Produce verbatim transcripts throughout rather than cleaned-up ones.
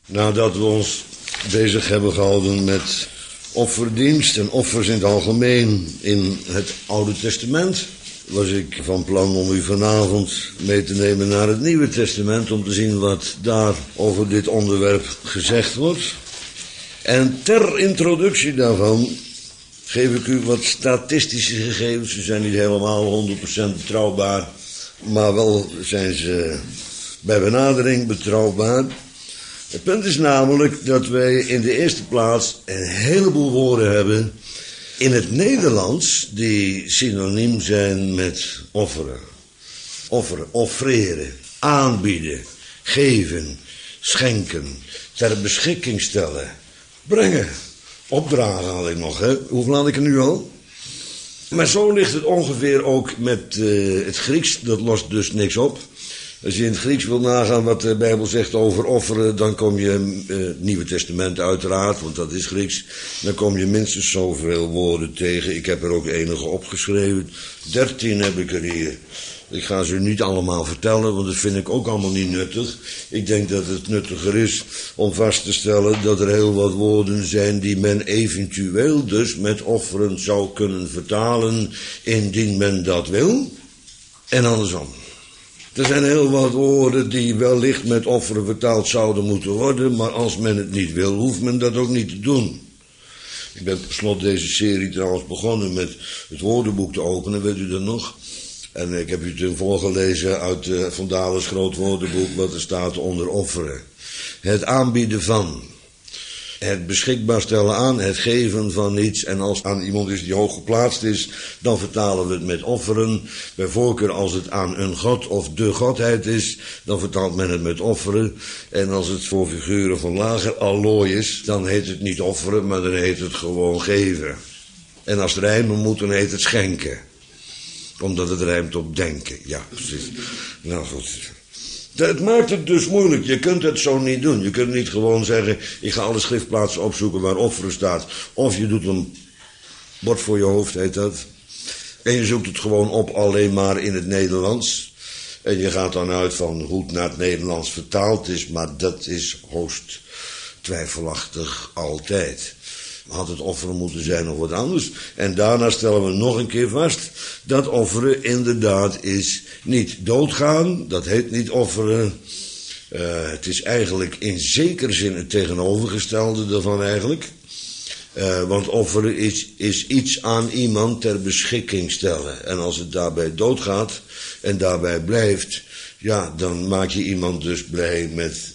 Nadat we ons bezig hebben gehouden met offerdienst en offers in het algemeen in het Oude Testament, was ik van plan om u vanavond mee te nemen naar het Nieuwe Testament om te zien wat daar over dit onderwerp gezegd wordt. En ter introductie daarvan geef ik u wat statistische gegevens. Ze zijn niet helemaal honderd procent betrouwbaar, maar wel zijn ze bij benadering betrouwbaar. Het punt is namelijk dat wij in de eerste plaats een heleboel woorden hebben in het Nederlands die synoniem zijn met offeren. Offeren, offreren, aanbieden, geven, schenken, ter beschikking stellen, brengen, opdragen had ik nog, hè? Hoeveel had ik er nu al? Maar zo ligt het ongeveer ook met uh, het Grieks, dat lost dus niks op. Als je in het Grieks wil nagaan wat de Bijbel zegt over offeren, dan kom je uh, het Nieuwe Testament uiteraard, want dat is Grieks. Dan kom je minstens zoveel woorden tegen. Ik heb er ook enige opgeschreven. Dertien heb ik er hier. Ik ga ze niet allemaal vertellen, want dat vind ik ook allemaal niet nuttig. Ik denk dat het nuttiger is om vast te stellen dat er heel wat woorden zijn die men eventueel dus met offeren zou kunnen vertalen, indien men dat wil. En andersom. Er zijn heel wat woorden die wellicht met offeren vertaald zouden moeten worden, maar als men het niet wil, hoeft men dat ook niet te doen. Ik ben per slot deze serie trouwens begonnen met het woordenboek te openen, weet u dat nog? En ik heb u toen voorgelezen uit uh, Van Dales groot woordenboek wat er staat onder offeren. Het aanbieden van, het beschikbaar stellen aan, het geven van iets. En als aan iemand is die hoog geplaatst is, dan vertalen we het met offeren. Bij voorkeur als het aan een god of de godheid is, dan vertaalt men het met offeren. En als het voor figuren van lager allooi is, dan heet het niet offeren, maar dan heet het gewoon geven. En als het rijmen moet, dan heet het schenken. Omdat het rijmt op denken. Ja, precies. Nou goed. Het maakt het dus moeilijk. Je kunt het zo niet doen. Je kunt niet gewoon zeggen, ik ga alle schriftplaatsen opzoeken waar offeren staat. Of je doet een bord voor je hoofd, heet dat. En je zoekt het gewoon op alleen maar in het Nederlands. En je gaat dan uit van hoe het naar het Nederlands vertaald is. Maar dat is hoogst twijfelachtig altijd. Had het offeren moeten zijn of wat anders. En daarna stellen we nog een keer vast dat offeren inderdaad is niet doodgaan. Dat heet niet offeren. Uh, het is eigenlijk in zekere zin het tegenovergestelde daarvan eigenlijk. Uh, want offeren is, is iets aan iemand ter beschikking stellen. En als het daarbij doodgaat en daarbij blijft, ja, dan maak je iemand dus blij met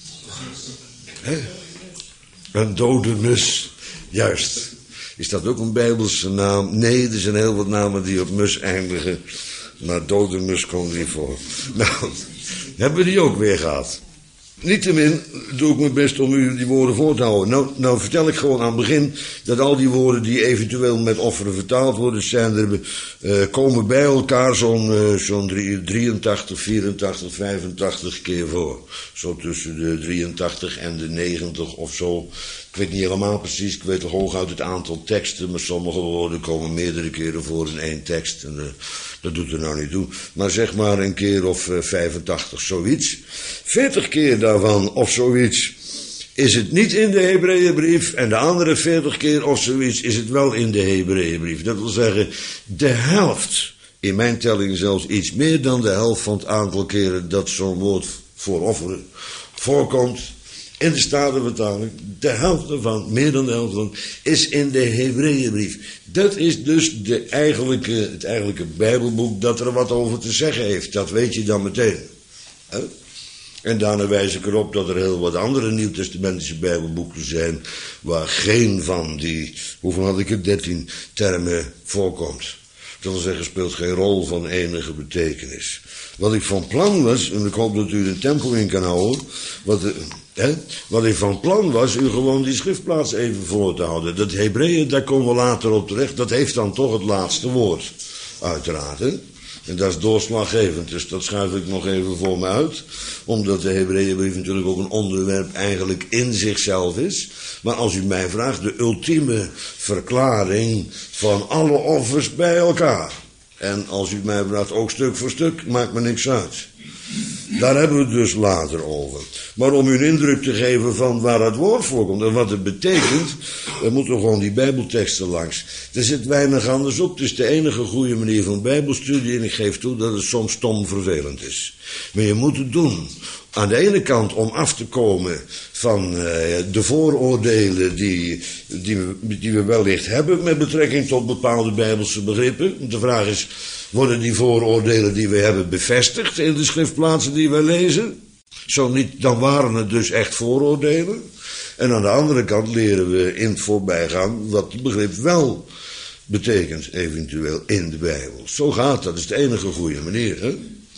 hè? Een dode mus. Juist. Is dat ook een Bijbelse naam? Nee, er zijn heel wat namen die op mus eindigen. Maar dode mus komt niet voor. Nou, hebben we die ook weer gehad. Niettemin doe ik mijn best om u die woorden voor te houden. Nou, nou vertel ik gewoon aan het begin dat al die woorden die eventueel met offeren vertaald worden, zijn er, uh, komen bij elkaar zo'n uh, zo'n drieëntachtig, vierentachtig, vijfentachtig keer voor. Zo tussen de drieëntachtig en de negentig of zo. Ik weet niet helemaal precies, ik weet toch hooguit het aantal teksten, maar sommige woorden komen meerdere keren voor in één tekst. En uh, dat doet er nou niet toe. Maar zeg maar een keer of uh, vijfentachtig, zoiets. veertig keer daarvan of zoiets is het niet in de Hebreeënbrief. En de andere veertig keer of zoiets is het wel in de Hebreeënbrief. Dat wil zeggen, de helft, in mijn telling zelfs iets meer dan de helft van het aantal keren dat zo'n woord voor offeren voorkomt. In de Statenvertaling, de helft ervan, meer dan de helft ervan, is in de Hebreeënbrief. Dat is dus de eigenlijke, het eigenlijke Bijbelboek dat er wat over te zeggen heeft. Dat weet je dan meteen. He? En daarna wijs ik erop dat er heel wat andere nieuwtestamentische Bijbelboeken zijn waar geen van die, hoeveel had ik er, dertien termen voorkomt. Dat wil zeggen, speelt geen rol van enige betekenis. Wat ik van plan was, en ik hoop dat u de tempo in kan houden, wat, hè, wat ik van plan was, u gewoon die schriftplaats even voor te houden. Dat Hebreeën, daar komen we later op terecht, dat heeft dan toch het laatste woord, uiteraard. Hè? En dat is doorslaggevend, dus dat schuif ik nog even voor me uit. Omdat de Hebreeënbrief natuurlijk ook een onderwerp eigenlijk in zichzelf is. Maar als u mij vraagt, de ultieme verklaring van alle offers bij elkaar. En als u mij vraagt, ook stuk voor stuk, maakt me niks uit. Daar hebben we het dus later over. Maar om u een indruk te geven van waar het woord voorkomt en wat het betekent, dan moeten we gewoon die bijbelteksten langs. Er zit weinig anders op. Het is de enige goede manier van bijbelstudie en ik geef toe dat het soms stom vervelend is. Maar je moet het doen. Aan de ene kant om af te komen van uh, de vooroordelen die, die, we, die we wellicht hebben met betrekking tot bepaalde bijbelse begrippen. De vraag is, worden die vooroordelen die we hebben bevestigd in de schriftplaatsen die we lezen? Zo niet, dan waren het dus echt vooroordelen. En aan de andere kant leren we in het voorbijgaan wat het begrip wel betekent, eventueel in de Bijbel. Zo gaat dat, dat is de enige goede manier, hè?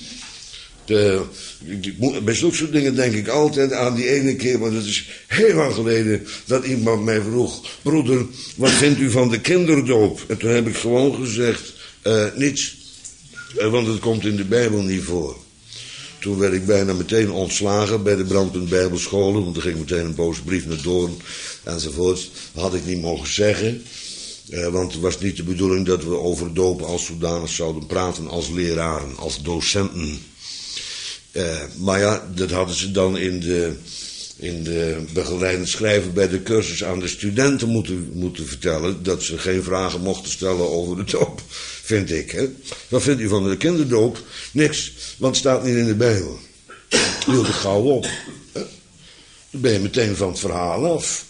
De, bij zulke soort dingen denk ik altijd aan die ene keer, want het is heel lang geleden dat iemand mij vroeg, broeder, wat vindt u van de kinderdoop? En toen heb ik gewoon gezegd, uh, niets, uh, want het komt in de Bijbel niet voor. Toen werd ik bijna meteen ontslagen bij de Brandpunt Bijbelscholen, want er ging meteen een boze brief naar Doorn enzovoort. Dat had ik niet mogen zeggen. Uh, want het was niet de bedoeling dat we over dopen als zodanig zouden praten als leraren, als docenten. Uh, maar ja, dat hadden ze dan in de, in de begeleidend schrijven bij de cursus aan de studenten moeten, moeten vertellen, dat ze geen vragen mochten stellen over de doop, vind ik. Hè? Wat vindt u van de kinderdoop? Niks, want het staat niet in de Bijbel. Hield het gauw op. Hè? Dan ben je meteen van het verhaal af.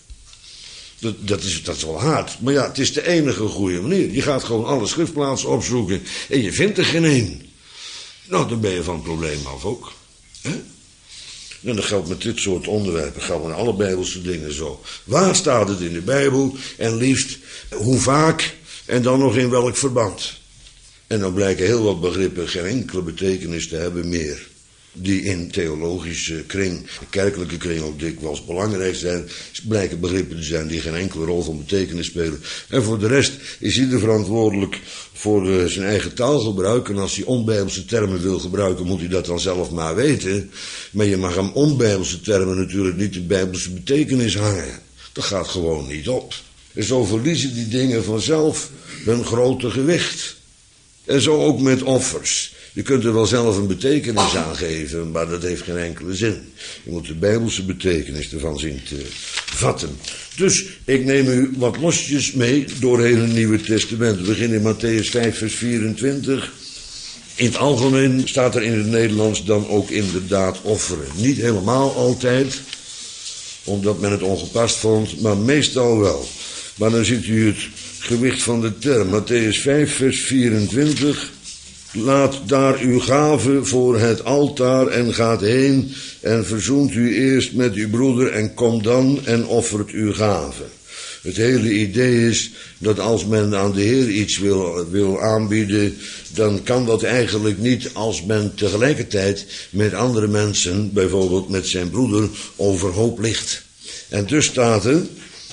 Dat, dat, is, dat is wel hard. Maar ja, het is de enige goede manier. Je gaat gewoon alle schriftplaatsen opzoeken en je vindt er geen één. Nou, dan ben je van het probleem af ook. Hè? En dat geldt met dit soort onderwerpen, geldt met alle Bijbelse dingen zo. Waar staat het in de Bijbel en liefst hoe vaak en dan nog in welk verband? En dan blijken heel wat begrippen geen enkele betekenis te hebben meer. Die in theologische kring, kerkelijke kring ook dikwijls belangrijk zijn, blijken begrippen te zijn die geen enkele rol van betekenis spelen. En voor de rest is ieder verantwoordelijk voor uh, zijn eigen taalgebruik. En als hij onbijbelse termen wil gebruiken, moet hij dat dan zelf maar weten. Maar je mag aan onbijbelse termen natuurlijk niet de bijbelse betekenis hangen. Dat gaat gewoon niet op. En zo verliezen die dingen vanzelf hun grote gewicht. En zo ook met offers. Je kunt er wel zelf een betekenis aan geven, maar dat heeft geen enkele zin. Je moet de bijbelse betekenis ervan zien te vatten. Dus ik neem u wat losjes mee doorheen het Nieuwe Testament. We beginnen in Mattheüs vijf vers vierentwintig. In het algemeen staat er in het Nederlands dan ook inderdaad offeren. Niet helemaal altijd, omdat men het ongepast vond, maar meestal wel. Maar dan ziet u het gewicht van de term. Mattheüs vijf vers vierentwintig. Laat daar uw gave voor het altaar en gaat heen en verzoent u eerst met uw broeder en kom dan en offert uw gave. Het hele idee is dat als men aan de Heer iets wil, wil aanbieden, dan kan dat eigenlijk niet als men tegelijkertijd met andere mensen, bijvoorbeeld met zijn broeder, overhoop ligt. En dus staat er,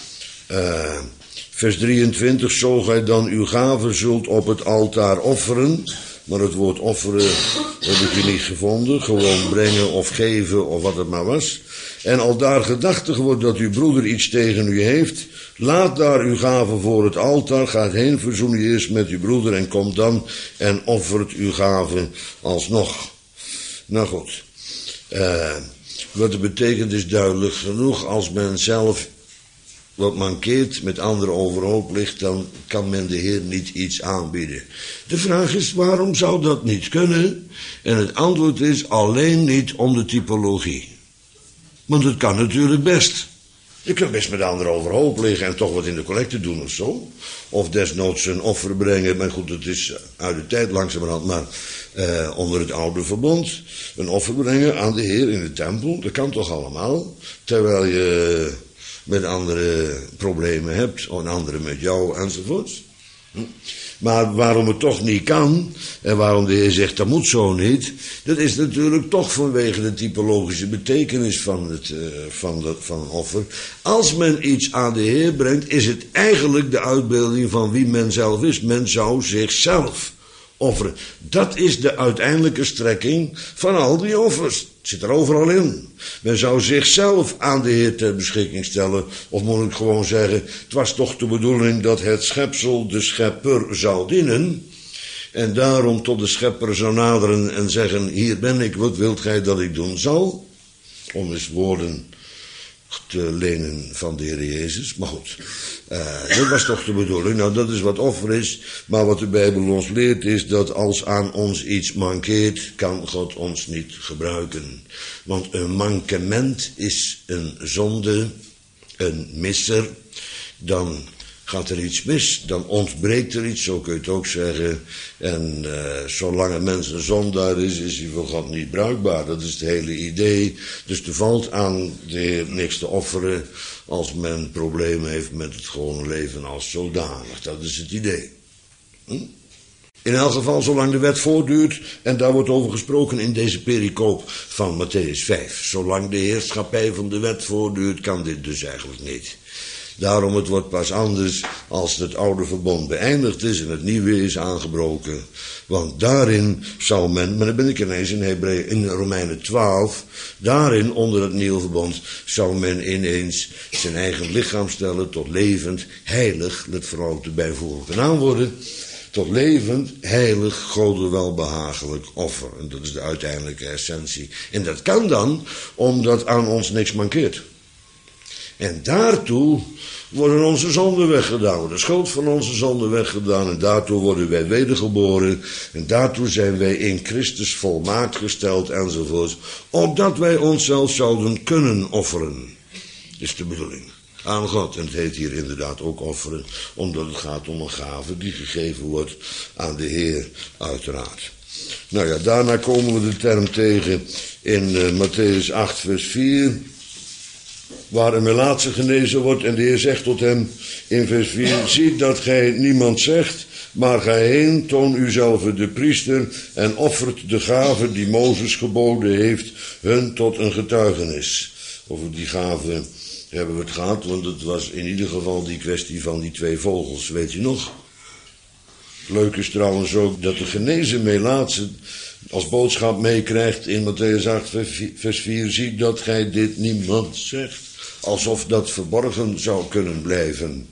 uh, vers drieëntwintig, zo gij dan uw gave zult op het altaar offeren. Maar het woord offeren heb ik hier niet gevonden. Gewoon brengen of geven of wat het maar was. En al daar gedachtig wordt dat uw broeder iets tegen u heeft. Laat daar uw gave voor het altaar. Gaat heen, verzoen u eerst met uw broeder en kom dan en offert uw gave alsnog. Nou goed. Uh, wat het betekent is duidelijk genoeg. Als men zelf wat mankeert, met anderen overhoop ligt, dan kan men de Heer niet iets aanbieden. De vraag is, waarom zou dat niet kunnen? En het antwoord is alleen niet om de typologie. Want het kan natuurlijk best. Je kunt best met anderen overhoop liggen en toch wat in de collecte doen of zo. Of desnoods een offer brengen, maar goed, het is uit de tijd langzamerhand, maar eh, onder het oude verbond. Een offer brengen aan de Heer in de tempel, dat kan toch allemaal. Terwijl je met andere problemen hebt, en anderen met jou, enzovoort. Maar waarom het toch niet kan, en waarom de Heer zegt, dat moet zo niet, dat is natuurlijk toch vanwege de typologische betekenis van het uh, van de, van een offer. Als men iets aan de Heer brengt, is het eigenlijk de uitbeelding van wie men zelf is. Men zou zichzelf offeren. Dat is de uiteindelijke strekking van al die offers. Het zit er overal in. Men zou zichzelf aan de Heer ter beschikking stellen. Of moet ik gewoon zeggen, het was toch de bedoeling dat het schepsel de schepper zou dienen. en daarom tot de schepper zou naderen en zeggen, hier ben ik, wat wilt gij dat ik doen zal? Om eens woorden te lenen van de Heer Jezus. Maar goed, uh, dat was toch de bedoeling. Nou, dat is wat offer is. Maar wat de Bijbel ons leert is dat als aan ons iets mankeert, kan God ons niet gebruiken. Want een mankement is een zonde, een misser. Dan gaat er iets mis, dan ontbreekt er iets, zo kun je het ook zeggen. En uh, zolang een mens een zondaar is, is hij voor God niet bruikbaar. Dat is het hele idee. Dus er valt aan de Heer niks te offeren als men problemen heeft met het gewone leven als zodanig. Dat is het idee. Hm? In elk geval, zolang de wet voortduurt, en daar wordt over gesproken in deze pericoop van Matthäus vijf. Zolang de heerschappij van de wet voortduurt, kan dit dus eigenlijk niet. Daarom, het wordt pas anders als het oude verbond beëindigd is en het nieuwe is aangebroken. Want daarin zou men, maar dan ben ik ineens in, Hebreeën, in Romeinen twaalf, daarin onder het nieuwe verbond zou men ineens zijn eigen lichaam stellen tot levend, heilig, let vooral op de bijvoeglijke naamwoorden, tot levend, heilig, Gode welbehagelijk offer. En dat is de uiteindelijke essentie. En dat kan dan omdat aan ons niks mankeert. En daartoe worden onze zonden weggedaan, wordt de schuld van onze zonden weggedaan en daartoe worden wij wedergeboren en daartoe zijn wij in Christus volmaakt gesteld enzovoort, opdat wij onszelf zouden kunnen offeren, is de bedoeling, aan God. En het heet hier inderdaad ook offeren, omdat het gaat om een gave die gegeven wordt aan de Heer, uiteraard. Nou ja, daarna komen we de term tegen in uh, Matthäus acht vers vier... waar een melaatse genezen wordt en de Heer zegt tot hem in vers vier, ziet dat gij niemand zegt, maar ga heen, toon uzelf de priester en offert de gave die Mozes geboden heeft, hun tot een getuigenis. Over die gave hebben we het gehad, want het was in ieder geval die kwestie van die twee vogels, weet je nog? Leuk is trouwens ook dat de genezen melaatse als boodschap meekrijgt in Matthäus acht vers vier, ziet dat gij dit niemand zegt. Alsof dat verborgen zou kunnen blijven.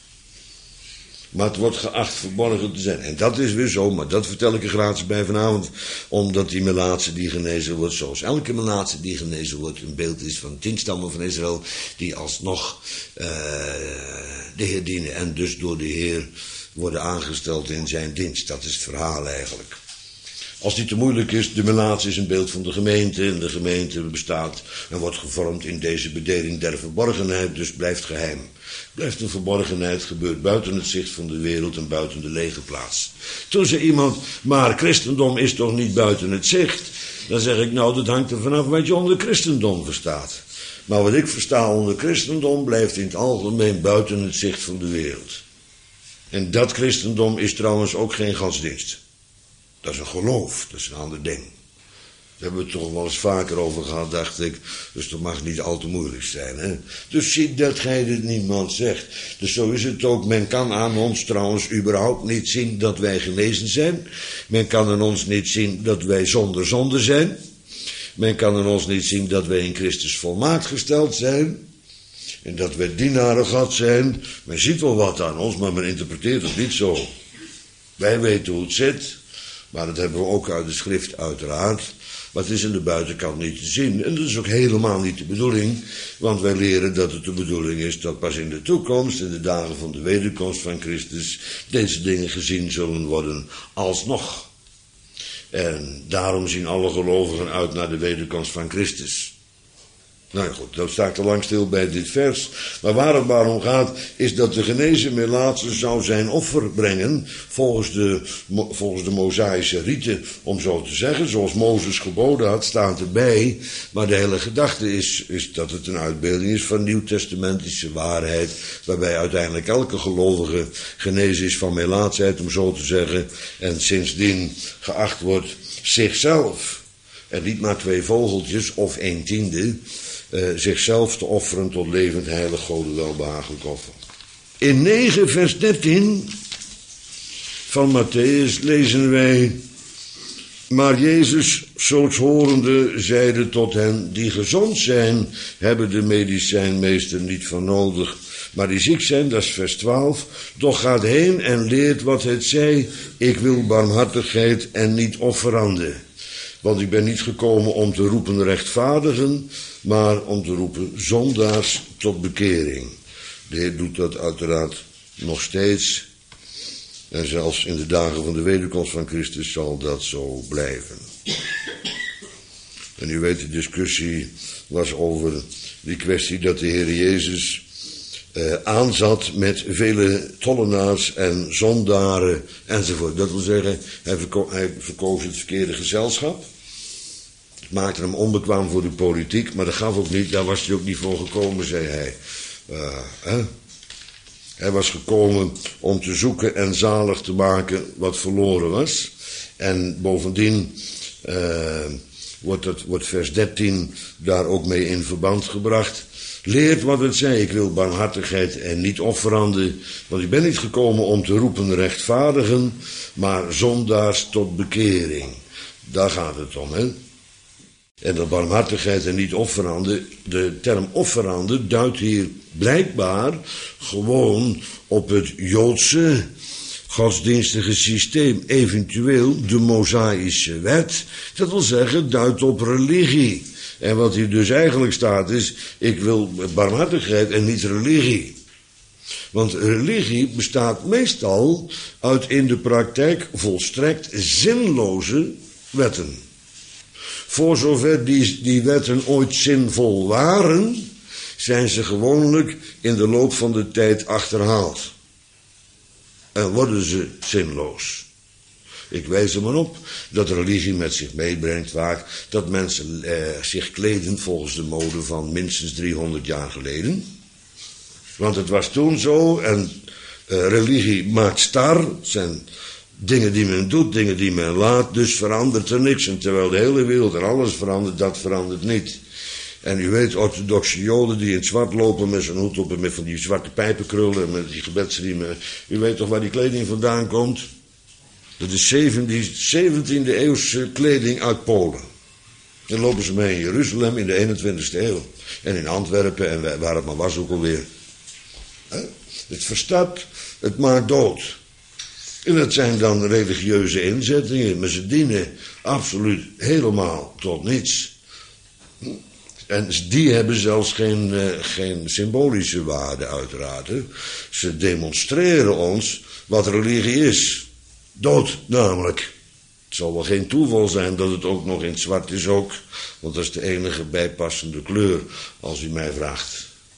Maar het wordt geacht verborgen te zijn. En dat is weer zo, maar dat vertel ik er gratis bij vanavond. Omdat die melaatse die genezen wordt, zoals elke melaatse die genezen wordt, een beeld is van tien stammen van Israël, die alsnog uh, de Heer dienen en dus door de Heer worden aangesteld in zijn dienst. Dat is het verhaal eigenlijk. Als die te moeilijk is, de melaatse is een beeld van de gemeente. En de gemeente bestaat en wordt gevormd in deze bedeling der verborgenheid, dus blijft geheim. Blijft een verborgenheid, gebeurt buiten het zicht van de wereld en buiten de lege plaats. Toen zei iemand, maar christendom is toch niet buiten het zicht? Dan zeg ik, nou, dat hangt er vanaf wat je onder christendom verstaat. Maar wat ik versta onder christendom blijft in het algemeen buiten het zicht van de wereld. En dat christendom is trouwens ook geen godsdienst. Dat is een geloof, dat is een ander ding. Daar hebben we het toch wel eens vaker over gehad, dacht ik. Dus dat mag niet al te moeilijk zijn. Hè? Dus zie dat gij dit niemand zegt. Dus zo is het ook. Men kan aan ons trouwens überhaupt niet zien dat wij genezen zijn. Men kan aan ons niet zien dat wij zonder zonde zijn. Men kan aan ons niet zien dat wij in Christus volmaakt gesteld zijn. En dat wij dienaren God zijn. Men ziet wel wat aan ons, maar men interpreteert het niet zo. Wij weten hoe het zit. Maar dat hebben we ook uit de schrift uiteraard. Maar het is aan de buitenkant niet te zien. En dat is ook helemaal niet de bedoeling. Want wij leren dat het de bedoeling is dat pas in de toekomst, in de dagen van de wederkomst van Christus, deze dingen gezien zullen worden alsnog. En daarom zien alle gelovigen uit naar de wederkomst van Christus. Nou goed, dat sta ik te lang stil bij dit vers. Maar waar het maar om gaat, is dat de genezen melaatse zou zijn offer brengen, volgens de, volgens de Mosaïsche riten, om zo te zeggen, zoals Mozes geboden had, staat erbij. Maar de hele gedachte is, is dat het een uitbeelding is van nieuwtestamentische waarheid, waarbij uiteindelijk elke gelovige genezen is van melaatsheid, om zo te zeggen, en sindsdien geacht wordt zichzelf, en niet maar twee vogeltjes of een tiende, Uh, zichzelf te offeren tot levend heilig Gode welbehagelijk offer. In negen vers dertien van Matthäus lezen wij, maar Jezus, zoals horende, zeide tot hen, die gezond zijn, hebben de medicijnmeester niet van nodig, Maar die ziek zijn, dat is vers twaalf. Doch gaat heen en leert wat het zij. Ik wil barmhartigheid en niet offeranden. Want ik ben niet gekomen om te roepen rechtvaardigen, maar om te roepen zondaars tot bekering. De Heer doet dat uiteraard nog steeds. En zelfs in de dagen van de wederkomst van Christus zal dat zo blijven. En u weet, de discussie was over die kwestie dat de Heer Jezus eh, aanzat met vele tollenaars en zondaren enzovoort. Dat wil zeggen, hij, verko- hij verkoos het verkeerde gezelschap. Het maakte hem onbekwaam voor de politiek, maar dat gaf ook niet, daar was hij ook niet voor gekomen, zei hij. Uh, hè? Hij was gekomen om te zoeken en zalig te maken wat verloren was. En bovendien uh, wordt, het, wordt vers dertien daar ook mee in verband gebracht. Leert wat het zei, ik wil barmhartigheid en niet offeranden. Want ik ben niet gekomen om te roepen rechtvaardigen, maar zondaars tot bekering. Daar gaat het om, hè. En dat barmhartigheid en niet offeranden, de term offeranden duidt hier blijkbaar gewoon op het Joodse godsdienstige systeem, eventueel de Mosaïsche wet. Dat wil zeggen, duidt op religie. En wat hier dus eigenlijk staat is, ik wil barmhartigheid en niet religie. Want religie bestaat meestal uit in de praktijk volstrekt zinloze wetten. Voor zover die, die wetten ooit zinvol waren, zijn ze gewoonlijk in de loop van de tijd achterhaald. En worden ze zinloos. Ik wijs er maar op dat religie met zich meebrengt vaak dat mensen eh, zich kleden volgens de mode van minstens driehonderd jaar geleden. Want het was toen zo en eh, religie maakt star, zijn dingen die men doet, dingen die men laat, dus verandert er niks. En terwijl de hele wereld en alles verandert, dat verandert niet. En u weet, orthodoxe joden die in het zwart lopen met zijn hoed op en met van die zwarte pijpenkrullen en met die gebedsriemen. U weet toch waar die kleding vandaan komt? Dat is zeventiende eeuwse kleding uit Polen. Dan lopen ze mee in Jeruzalem in de eenentwintigste eeuw. En in Antwerpen en waar het maar was ook alweer. Het verstapt, het maakt dood. En dat zijn dan religieuze inzettingen, maar ze dienen absoluut helemaal tot niets. En die hebben zelfs geen, uh, geen symbolische waarde uiteraard. Hè. Ze demonstreren ons wat religie is. Dood namelijk. Het zal wel geen toeval zijn dat het ook nog in het zwart is ook. Want dat is de enige bijpassende kleur als u mij vraagt.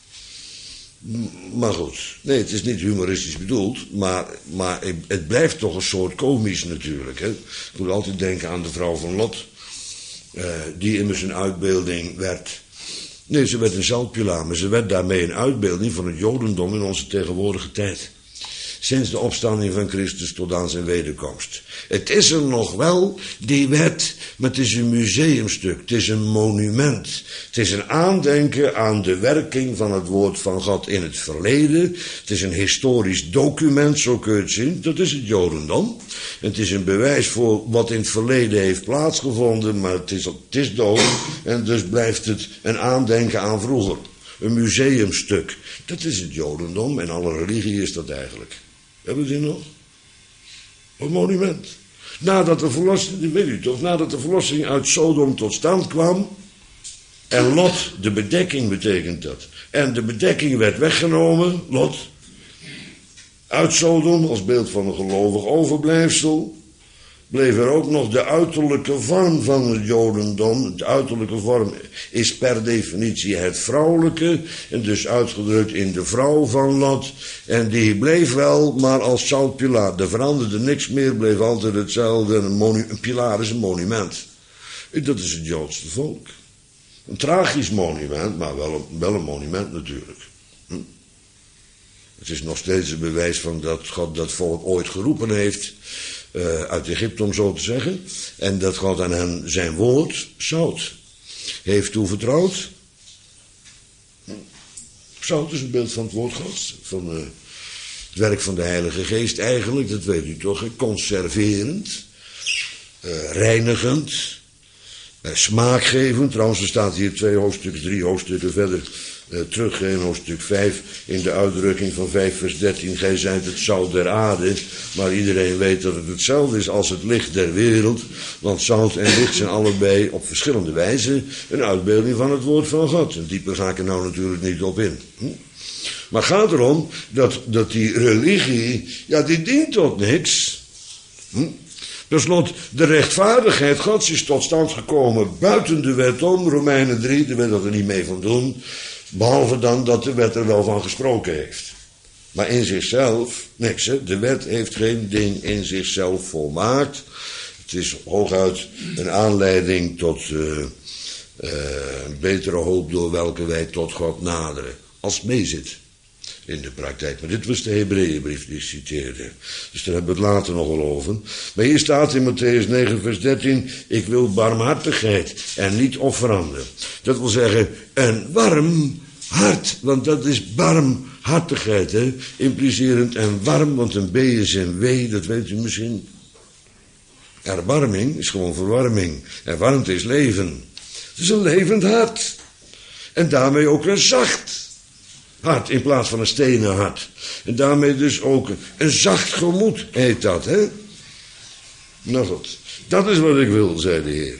Maar goed, nee, het is niet humoristisch bedoeld, maar, maar het blijft toch een soort komisch natuurlijk. Hè. Ik moet altijd denken aan de vrouw van Lot, uh, die immers een uitbeelding werd. Nee, ze werd een zelfpilaar, maar ze werd daarmee een uitbeelding van het Jodendom in onze tegenwoordige tijd. Sinds de opstanding van Christus tot aan zijn wederkomst. Het is er nog wel, die wet, maar het is een museumstuk, het is een monument. Het is een aandenken aan de werking van het woord van God in het verleden. Het is een historisch document, zo kun je het zien, dat is het Jodendom. En het is een bewijs voor wat in het verleden heeft plaatsgevonden, maar het is, het is dood en dus blijft het een aandenken aan vroeger. Een museumstuk, dat is het Jodendom en alle religie is dat eigenlijk. Hebben we die nog? Een monument. Nadat de verlossing, weet u toch, nadat de verlossing uit Sodom tot stand kwam. En Lot, de bedekking betekent dat. En de bedekking werd weggenomen, Lot. Uit Sodom als beeld van een gelovig overblijfsel. Bleef er ook nog de uiterlijke vorm van het Jodendom. De uiterlijke vorm is per definitie het vrouwelijke. En dus uitgedrukt in de vrouw van Lot. En die bleef wel, maar als zoutpilaar. Er veranderde niks meer, bleef altijd hetzelfde. Een, monu- een pilaar is een monument. En dat is het Joodse volk. Een tragisch monument, maar wel een, wel een monument natuurlijk. Hm? Het is nog steeds een bewijs van dat God dat volk ooit geroepen heeft. Uh, uit Egypte om zo te zeggen. En dat God aan hen zijn woord, zout, heeft toevertrouwd. Zout is een beeld van het woord Gods. Van uh, het werk van de Heilige Geest eigenlijk, dat weet u toch. Conserverend, uh, reinigend, Uh, smaakgevend, trouwens er staat hier twee hoofdstukken, drie hoofdstukken verder uh, terug, in hoofdstuk vijf, in de uitdrukking van vijf vers dertien, gij zijt het zout der aarde, maar iedereen weet dat het hetzelfde is als het licht der wereld, want zout en licht zijn allebei op verschillende wijzen een uitbeelding van het woord van God. En dieper ga ik er nou natuurlijk niet op in. Hm? Maar het gaat erom dat, dat die religie, ja die dient tot niks. Hm? Per slot, de rechtvaardigheid Gods is tot stand gekomen buiten de wet om, Romeinen drie, de wet dat er niet mee van doen, behalve dan dat de wet er wel van gesproken heeft. Maar in zichzelf, niks hè, de wet heeft geen ding in zichzelf volmaakt. Het is hooguit een aanleiding tot uh, uh, een betere hoop door welke wij tot God naderen, als het meezit in de praktijk. Maar dit was de Hebreeënbrief die ik citeerde. Dus daar hebben we het later nog wel over. Maar hier staat in Matthäus negen vers dertien, ik wil barmhartigheid en niet offeranden. Dat wil zeggen, een warm hart, want dat is barmhartigheid, hè? Implicerend en warm, want een B is een W, dat weet u misschien. Erbarming is gewoon verwarming. En warmte is leven. Het is een levend hart. En daarmee ook een zacht hart in plaats van een stenen hart. En daarmee dus ook een zacht gemoed heet dat, hè? Nou goed, dat is wat ik wil, zei de Heer.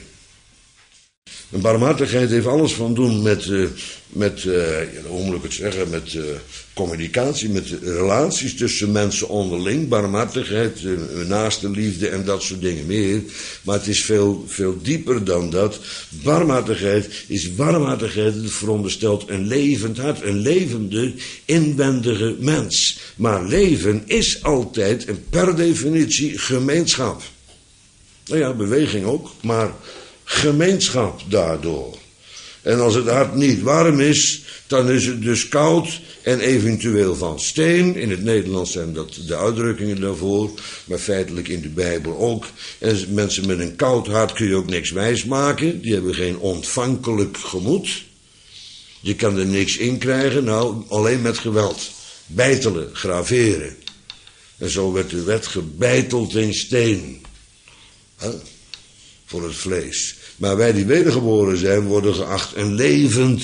En barmhartigheid heeft alles van doen met, uh, met uh, ja, hoe moet ik het zeggen, met uh, communicatie, met uh, relaties tussen mensen onderling. Barmhartigheid, uh, naaste liefde en dat soort dingen meer. Maar het is veel, veel dieper dan dat. Barmhartigheid is barmhartigheid, het veronderstelt een levend hart, een levende, inwendige mens. Maar leven is altijd en per definitie gemeenschap. Nou ja, beweging ook, maar gemeenschap daardoor. En als het hart niet warm is, dan is het dus koud en eventueel van steen. In het Nederlands zijn dat de uitdrukkingen daarvoor, maar feitelijk in de Bijbel ook. En mensen met een koud hart kun je ook niks wijsmaken. Die hebben geen ontvankelijk gemoed. Je kan er niks in krijgen, nou alleen met geweld. Beitelen, graveren. En zo werd de wet gebeiteld in steen. Huh? Voor het vlees. Maar wij die wedergeboren zijn, worden geacht een levend,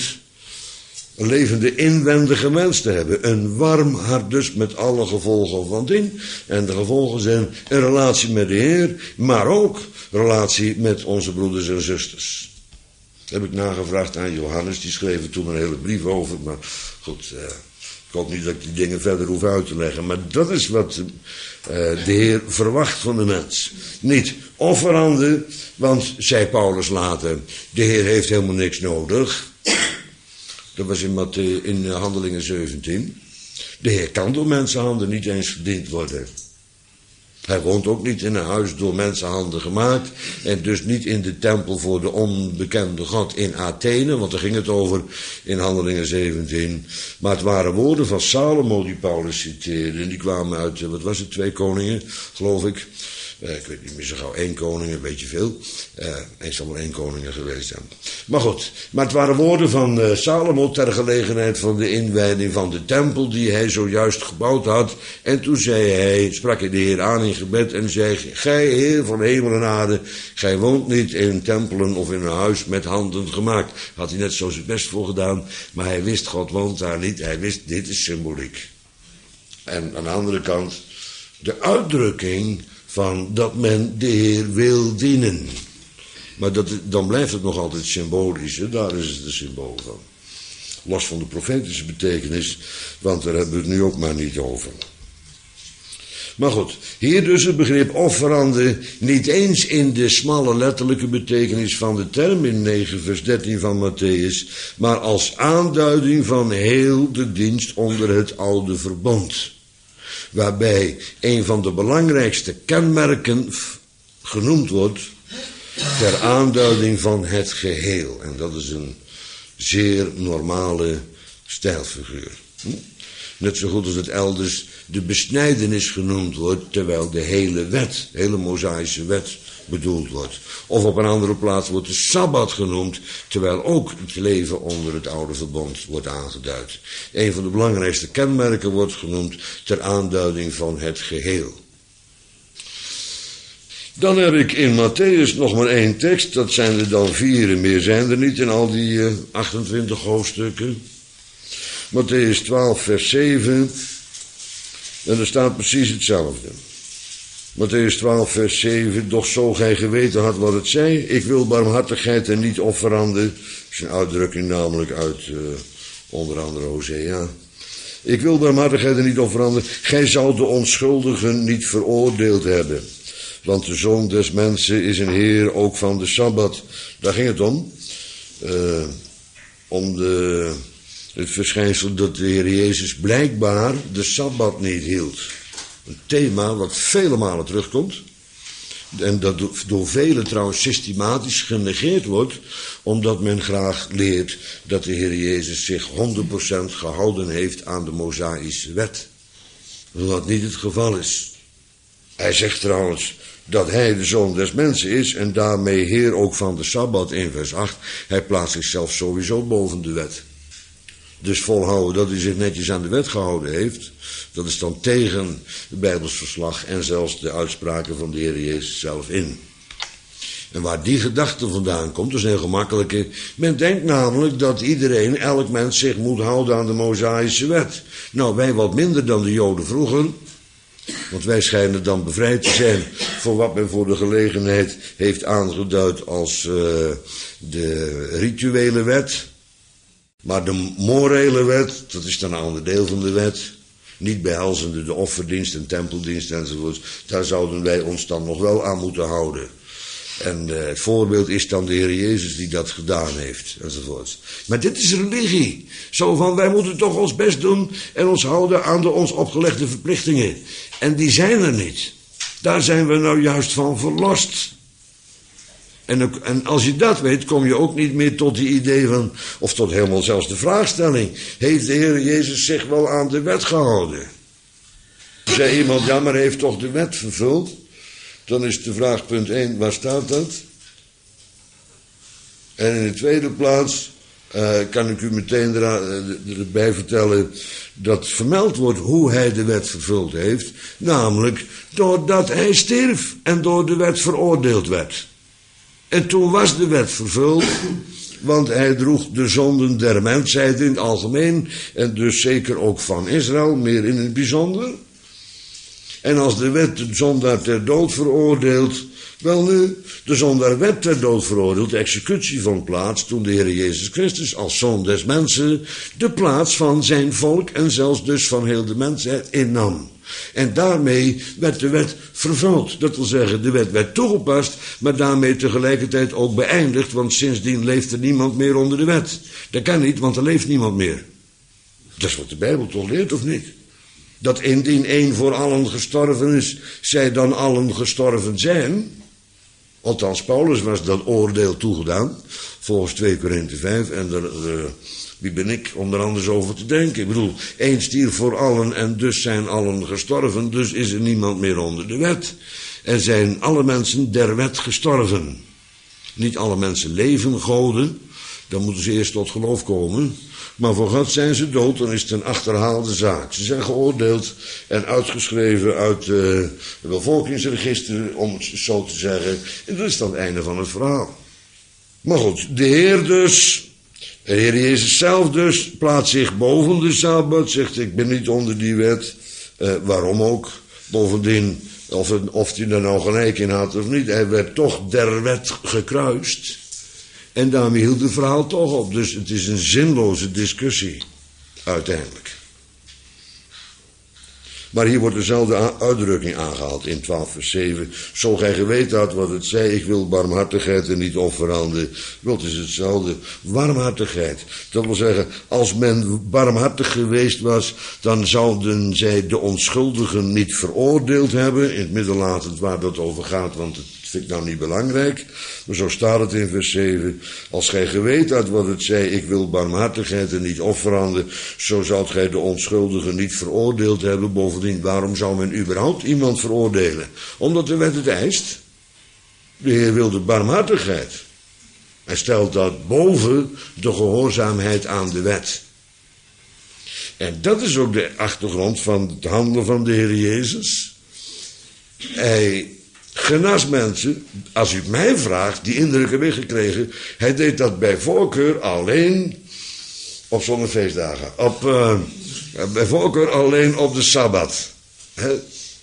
een levende inwendige mens te hebben. Een warm hart dus met alle gevolgen van dien. En de gevolgen zijn een relatie met de Heer, maar ook relatie met onze broeders en zusters. Dat heb ik nagevraagd aan Johannes, die schreef er toen een hele brief over, maar goed, uh, ik hoop niet dat ik die dingen verder hoef uit te leggen. Maar dat is wat uh, de Heer verwacht van de mens. Niet offeranden, want, zei Paulus later, de Heer heeft helemaal niks nodig. Dat was in, Mathe, in Handelingen zeventien. De Heer kan door mensenhanden niet eens verdiend worden. Hij woont ook niet in een huis door mensenhanden gemaakt. En dus niet in de tempel voor de onbekende God in Athene. Want daar ging het over in Handelingen zeventien. Maar het waren woorden van Salomo die Paulus citeerde. En die kwamen uit, wat was het, twee koningen, geloof ik. Uh, ik weet niet meer zo gauw, één koning, een beetje veel. Uh, eens zal wel één koning geweest zijn. Maar goed, maar het waren woorden van uh, Salomo ter gelegenheid van de inwijding van de tempel die hij zojuist gebouwd had. En toen zei hij, sprak hij de Heer aan in gebed en zei, gij Heer van hemel en aarde, gij woont niet in tempelen of in een huis met handen gemaakt. Had hij net zo zijn best voor gedaan, maar hij wist, God woont daar niet. Hij wist, dit is symboliek. En aan de andere kant, de uitdrukking van dat men de Heer wil dienen. Maar dat, dan blijft het nog altijd symbolisch. Hè? Daar is het de symbool van. Los van de profetische betekenis, want daar hebben we het nu ook maar niet over. Maar goed, hier dus het begrip offerande niet eens in de smalle letterlijke betekenis van de term in negen vers dertien van Matthäus, maar als aanduiding van heel de dienst onder het oude verbond. Waarbij een van de belangrijkste kenmerken genoemd wordt ter aanduiding van het geheel. En dat is een zeer normale stijlfiguur. Net zo goed als het elders de besnijdenis genoemd wordt, terwijl de hele wet, de hele Mosaïsche wet bedoeld wordt. Of op een andere plaats wordt de Sabbat genoemd, terwijl ook het leven onder het oude verbond wordt aangeduid. Een van de belangrijkste kenmerken wordt genoemd ter aanduiding van het geheel. Dan heb ik in Matthäus nog maar één tekst. Dat zijn er dan vier en meer zijn er niet in al die uh, achtentwintig hoofdstukken. Matthäus twaalf vers zeven. En er staat precies hetzelfde. Matthäus twaalf vers zeven. Doch zo gij geweten had wat het zei. Ik wil barmhartigheid en niet offeranden. Dat is een uitdrukking namelijk uit uh, onder andere Hosea. Ik wil barmhartigheid en niet offeranden. Gij zou de onschuldigen niet veroordeeld hebben. Want de Zoon des mensen is een Heer ook van de Sabbat. Daar ging het om. Uh, om de, het verschijnsel dat de Heer Jezus blijkbaar de Sabbat niet hield. Een thema wat vele malen terugkomt. En dat door velen trouwens systematisch genegeerd wordt. Omdat men graag leert dat de Heer Jezus zich honderd procent gehouden heeft aan de Mosaïsche wet. Wat niet het geval is. Hij zegt trouwens dat hij de Zoon des mensen is en daarmee Heer ook van de Sabbat in vers acht. Hij plaatst zichzelf sowieso boven de wet. Dus volhouden dat hij zich netjes aan de wet gehouden heeft, dat is dan tegen het Bijbels verslag en zelfs de uitspraken van de Heer Jezus zelf in. En waar die gedachte vandaan komt, dat is een heel gemakkelijke. Men denkt namelijk dat iedereen, elk mens zich moet houden aan de Mosaïsche wet. Nou, wij wat minder dan de Joden vroeger. Want wij schijnen dan bevrijd te zijn voor wat men voor de gelegenheid heeft aangeduid als uh, de rituele wet. Maar de morele wet, dat is dan een ander deel van de wet. Niet behelzende de offerdienst en tempeldienst enzovoort. Daar zouden wij ons dan nog wel aan moeten houden. En uh, het voorbeeld is dan de Heer Jezus die dat gedaan heeft, enzovoort. Maar dit is religie. Zo van, wij moeten toch ons best doen en ons houden aan de ons opgelegde verplichtingen. En die zijn er niet. Daar zijn we nou juist van verlost. En, en als je dat weet, kom je ook niet meer tot die idee van, of tot helemaal zelfs de vraagstelling. Heeft de Heer Jezus zich wel aan de wet gehouden? Zei iemand, ja, maar hij heeft toch de wet vervuld? Dan is de vraag punt één, waar staat dat? En in de tweede plaats uh, kan ik u meteen erbij vertellen dat vermeld wordt hoe hij de wet vervuld heeft. Namelijk doordat hij stierf en door de wet veroordeeld werd. En toen was de wet vervuld, want hij droeg de zonden der mensheid in het algemeen en dus zeker ook van Israël, meer in het bijzonder. En als de wet de zondaar ter dood veroordeelt, wel nu, de zondaar werd ter dood veroordeeld, de executie vond plaats toen de Heer Jezus Christus als Zoon des mensen de plaats van zijn volk en zelfs dus van heel de mensheid innam. En daarmee werd de wet vervuld. Dat wil zeggen, de wet werd toegepast, maar daarmee tegelijkertijd ook beëindigd, want sindsdien leeft er niemand meer onder de wet. Dat kan niet, want er leeft niemand meer. Dat is wat de Bijbel toch leert, of niet? Dat indien één voor allen gestorven is, zij dan allen gestorven zijn. Althans, Paulus was dat oordeel toegedaan, volgens twee Korinthe vijf, en er, er, wie ben ik om er anders over te denken? Ik bedoel, één stierf voor allen en dus zijn allen gestorven, dus is er niemand meer onder de wet. En zijn alle mensen der wet gestorven. Niet alle mensen leven goden, dan moeten ze eerst tot geloof komen. Maar voor God zijn ze dood, dan is het een achterhaalde zaak. Ze zijn geoordeeld en uitgeschreven uit uh, het bevolkingsregister, om het zo te zeggen. En dat is dan het einde van het verhaal. Maar goed, de Heer dus, de Heer Jezus zelf dus, plaatst zich boven de Sabbat, zegt ik ben niet onder die wet. Uh, waarom ook? Bovendien, of, het, of hij er nou gelijk in had of niet, hij werd toch der wet gekruist. En daarmee hield het verhaal toch op. Dus het is een zinloze discussie, uiteindelijk. Maar hier wordt dezelfde uitdrukking aangehaald in twaalf vers zeven. Zo gij geweten had wat het zei, ik wil barmhartigheid en niet offeranden. Wel, het is hetzelfde. Barmhartigheid. Dat wil zeggen, als men barmhartig geweest was, dan zouden zij de onschuldigen niet veroordeeld hebben. In het midden laat het waar dat over gaat, want het vind ik nou niet belangrijk. Maar zo staat het in vers zeven. Als gij geweten had wat het zei, ik wil barmhartigheid en niet offeranden, zo zoudt gij de onschuldigen niet veroordeeld hebben. Bovendien, waarom zou men überhaupt iemand veroordelen? Omdat de wet het eist. De Heer wilde barmhartigheid. Hij stelt dat boven de gehoorzaamheid aan de wet. En dat is ook de achtergrond van het handelen van de Heer Jezus. Hij genas mensen, als u het mij vraagt, die indruk heb ik gekregen. Hij deed dat bij voorkeur alleen op zonnefeestdagen. Op, uh, bij voorkeur alleen op de Sabbat. He?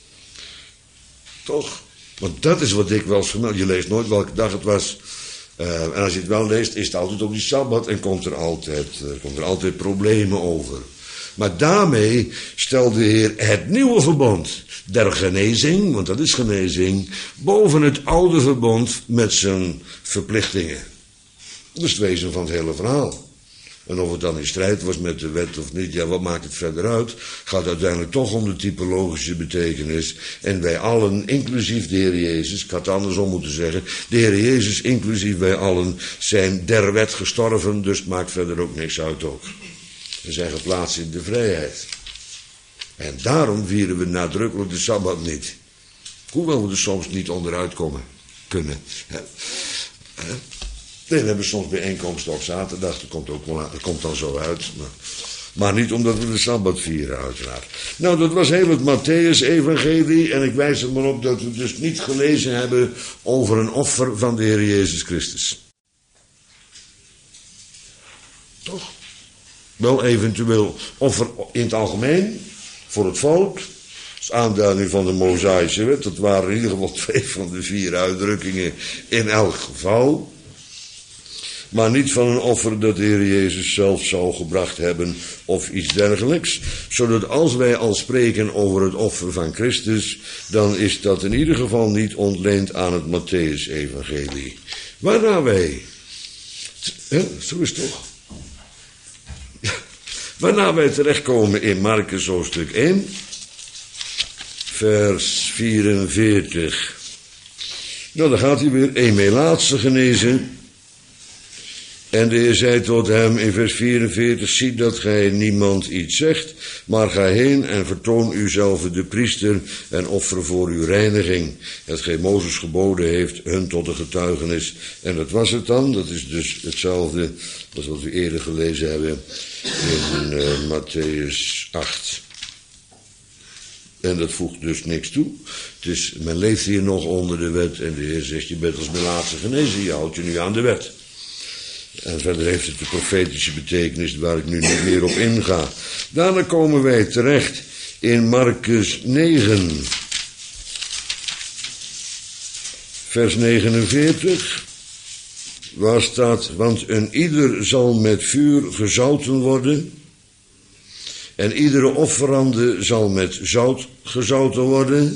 Toch? Want dat is wat dikwijls vermeld. Je leest nooit welke dag het was. Uh, en als je het wel leest, is het altijd op die Sabbat en komt er altijd, uh, komt er altijd problemen over. Maar daarmee stelt de Heer het nieuwe verbond der genezing, want dat is genezing, boven het oude verbond met zijn verplichtingen. Dat is het wezen van het hele verhaal. En of het dan in strijd was met de wet of niet, ja, wat maakt het verder uit? Gaat uiteindelijk toch om de typologische betekenis. En wij allen, inclusief de Heer Jezus, ik had het andersom moeten zeggen, de Heer Jezus, inclusief wij allen, zijn der wet gestorven, dus het maakt verder ook niks uit ook. We zijn geplaatst in de vrijheid. En daarom vieren we nadrukkelijk de Sabbat niet. Hoewel we er soms niet onderuit komen, kunnen. Nee, we hebben soms bijeenkomsten op zaterdag, dat komt, ook wel, dat komt dan zo uit. Maar, maar niet omdat we de Sabbat vieren, uiteraard. Nou, dat was heel het Matthäus-evangelie. En ik wijs er maar op dat we dus niet gelezen hebben over een offer van de Heer Jezus Christus. Toch? Wel eventueel offer in het algemeen, voor het volk. Dat is aanduiding van de Mosaïsche wet. Dat waren in ieder geval twee van de vier uitdrukkingen in elk geval. Maar niet van een offer dat de Heer Jezus zelf zou gebracht hebben of iets dergelijks. Zodat als wij al spreken over het offer van Christus, dan is dat in ieder geval niet ontleend aan het Matthäus-evangelie. Waarna wij, hè, zo is het toch? Waarna wij terechtkomen in Markus hoofdstuk één, vers vierenveertig. Nou, dan gaat hij weer een melaatse genezen. En de Heer zei tot hem in vers vierenveertig, zie dat gij niemand iets zegt, maar ga heen en vertoon uzelf de priester en offer voor uw reiniging. Hetgeen Mozes geboden heeft, hun tot een getuigenis. En dat was het dan, dat is dus hetzelfde als wat we eerder gelezen hebben in uh, Matthäus acht. En dat voegt dus niks toe. Het is, men leeft hier nog onder de wet en de Heer zegt, je bent als melaatse genezen, je houdt je nu aan de wet. En verder heeft het de profetische betekenis waar ik nu niet meer op inga. Daarna komen wij terecht in Markus negen. Vers negenenveertig. Waar staat, want een ieder zal met vuur gezouten worden. En iedere offerande zal met zout gezouten worden.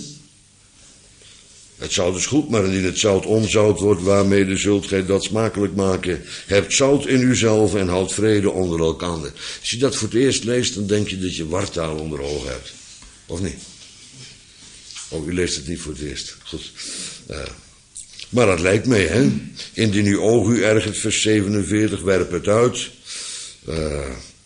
Het zout is goed, maar indien het zout onzout wordt, waarmede zult gij dat smakelijk maken. Hebt zout in uzelf en houd vrede onder elkander. Als je dat voor het eerst leest, dan denk je dat je wartaal onder ogen hebt. Of niet? Oh, u leest het niet voor het eerst. Goed. Uh, maar dat lijkt mij, hè. Indien uw oog u ergert, vers zevenenveertig, werp het uit. Uh,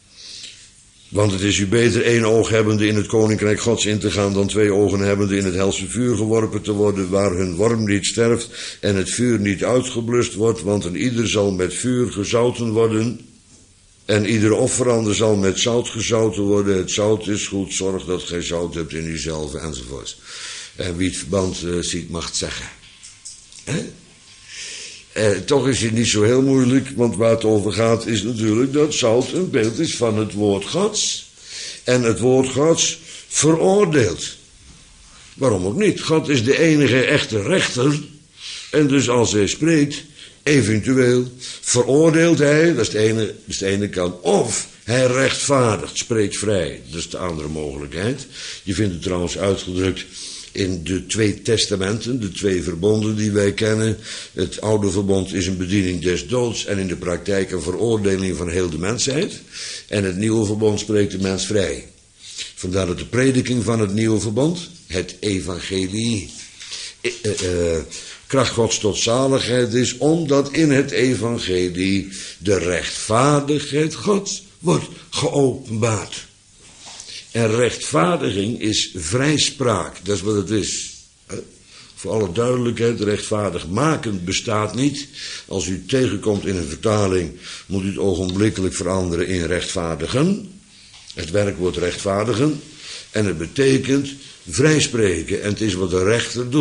Want het is u beter één oog hebbende in het koninkrijk Gods in te gaan dan twee ogen hebbende in het helse vuur geworpen te worden, waar hun worm niet sterft en het vuur niet uitgeblust wordt, want een ieder zal met vuur gezouten worden en iedere offerande zal met zout gezouten worden. Het zout is goed, zorg dat gij zout hebt in uzelf enzovoort. En wie het verband uh, ziet mag het zeggen. Hè? Eh, toch is het niet zo heel moeilijk, want waar het over gaat is natuurlijk dat zout een beeld is van het woord Gods. En het woord Gods veroordeelt. Waarom ook niet? God is de enige echte rechter. En dus als hij spreekt, eventueel veroordeelt hij, dat is de ene, dat is de ene kant. Of hij rechtvaardigt, spreekt vrij. Dat is de andere mogelijkheid. Je vindt het trouwens uitgedrukt in de twee testamenten, de twee verbonden die wij kennen. Het oude verbond is een bediening des doods en in de praktijk een veroordeling van heel de mensheid. En het nieuwe verbond spreekt de mens vrij. Vandaar dat de prediking van het nieuwe verbond, het evangelie, eh, eh, kracht Gods tot zaligheid is, omdat in het evangelie de rechtvaardigheid Gods wordt geopenbaard. En rechtvaardiging is vrijspraak, dat is wat het is. Voor alle duidelijkheid, rechtvaardig maken bestaat niet. Als u tegenkomt in een vertaling, moet u het ogenblikkelijk veranderen in rechtvaardigen. Het werkwoord rechtvaardigen. En het betekent vrijspreken. En het is wat de rechter doet.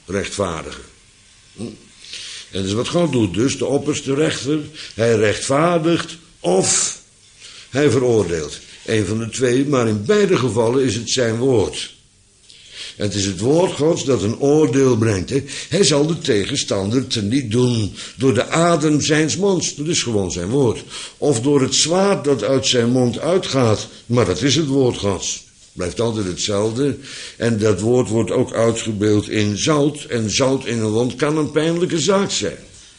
rechtvaardigen. Hm? En dat is wat God doet dus, de opperste rechter. Hij rechtvaardigt of hij veroordeelt. Eén van de twee, maar in beide gevallen is het zijn woord. En het is het woord Gods dat een oordeel brengt. Hè? Hij zal de tegenstander teniet doen door de adem zijns monds. Dat is gewoon zijn woord. Of door het zwaard dat uit zijn mond uitgaat. Maar dat is het woord Gods. Blijft altijd hetzelfde. En dat woord wordt ook uitgebeeld in zout. En zout in een wond kan een pijnlijke zaak zijn.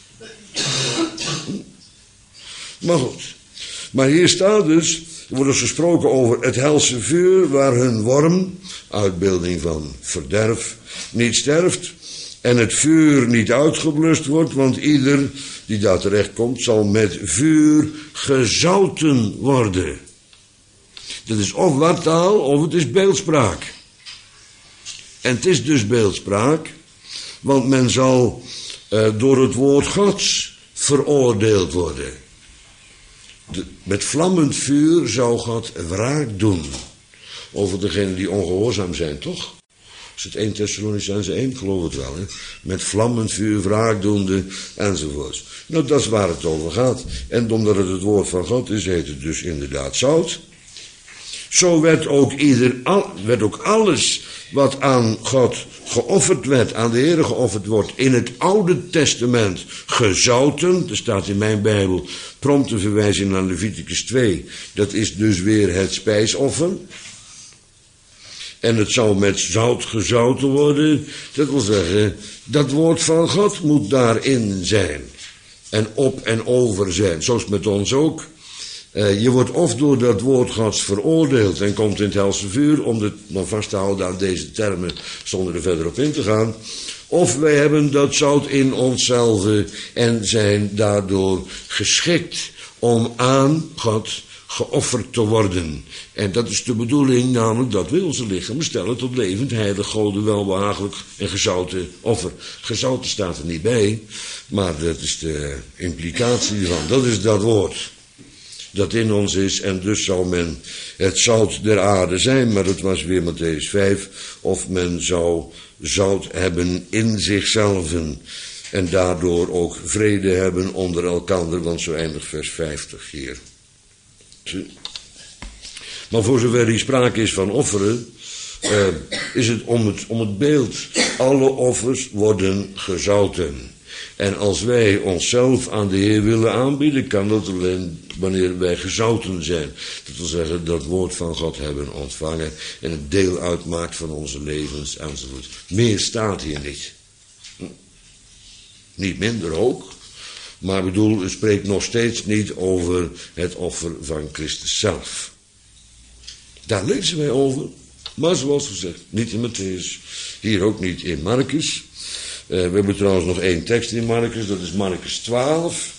Maar goed. Maar hier staat dus, er wordt dus gesproken over het helse vuur waar hun worm, uitbeelding van verderf, niet sterft. En het vuur niet uitgeblust wordt, want ieder die daar terecht komt zal met vuur gezouten worden. Dat is of wartaal of het is beeldspraak. En het is dus beeldspraak, want men zal uh, door het woord Gods veroordeeld worden. De, met vlammend vuur zou God wraak doen over degenen die ongehoorzaam zijn, toch? Is het Eerste Thessalonicenzen één, geloof het wel, hè? Met vlammend vuur, wraakdoende, enzovoorts. Nou, dat is waar het over gaat. En omdat het het woord van God is, heet het dus inderdaad zout. Zo werd ook, ieder, al, werd ook alles wat aan God geofferd werd, aan de Heere geofferd wordt, in het Oude Testament gezouten. Er staat in mijn Bijbel prompt een verwijzing naar Leviticus twee. Dat is dus weer het spijsoffer. En het zou met zout gezouten worden. Dat wil zeggen, dat woord van God moet daarin zijn. En op en over zijn. Zoals met ons ook. Uh, je wordt of door dat woord Gods veroordeeld en komt in het helse vuur, om het nog vast te houden aan deze termen zonder er verder op in te gaan. Of wij hebben dat zout in onszelf en zijn daardoor geschikt om aan God geofferd te worden. En dat is de bedoeling, namelijk dat we onze lichamen stellen tot levend, heilig, Gode, welbehagelijk en gezouten offer. Gezouten staat er niet bij, maar dat is de implicatie van. Dat is dat woord dat in ons is, en dus zou men het zout der aarde zijn, maar dat was weer Mattheüs vijf, of men zou zout hebben in zichzelf en daardoor ook vrede hebben onder elkander, want zo eindigt vers vijftig hier. Maar voor zover die sprake is van offeren, uh, is het om, het om het beeld. Alle offers worden gezouten. En als wij onszelf aan de Heer willen aanbieden, kan dat alleen wanneer wij gezouten zijn. Dat wil zeggen, dat woord van God hebben ontvangen en het deel uitmaakt van onze levens enzovoort. Meer staat hier niet. Niet minder ook. Maar ik bedoel, het spreekt nog steeds niet over het offer van Christus zelf. Daar lezen wij over. Maar zoals gezegd, niet in Mattheüs. Hier ook niet in Marcus. Uh, we hebben trouwens nog één tekst in Marcus. Dat is Marcus twaalf.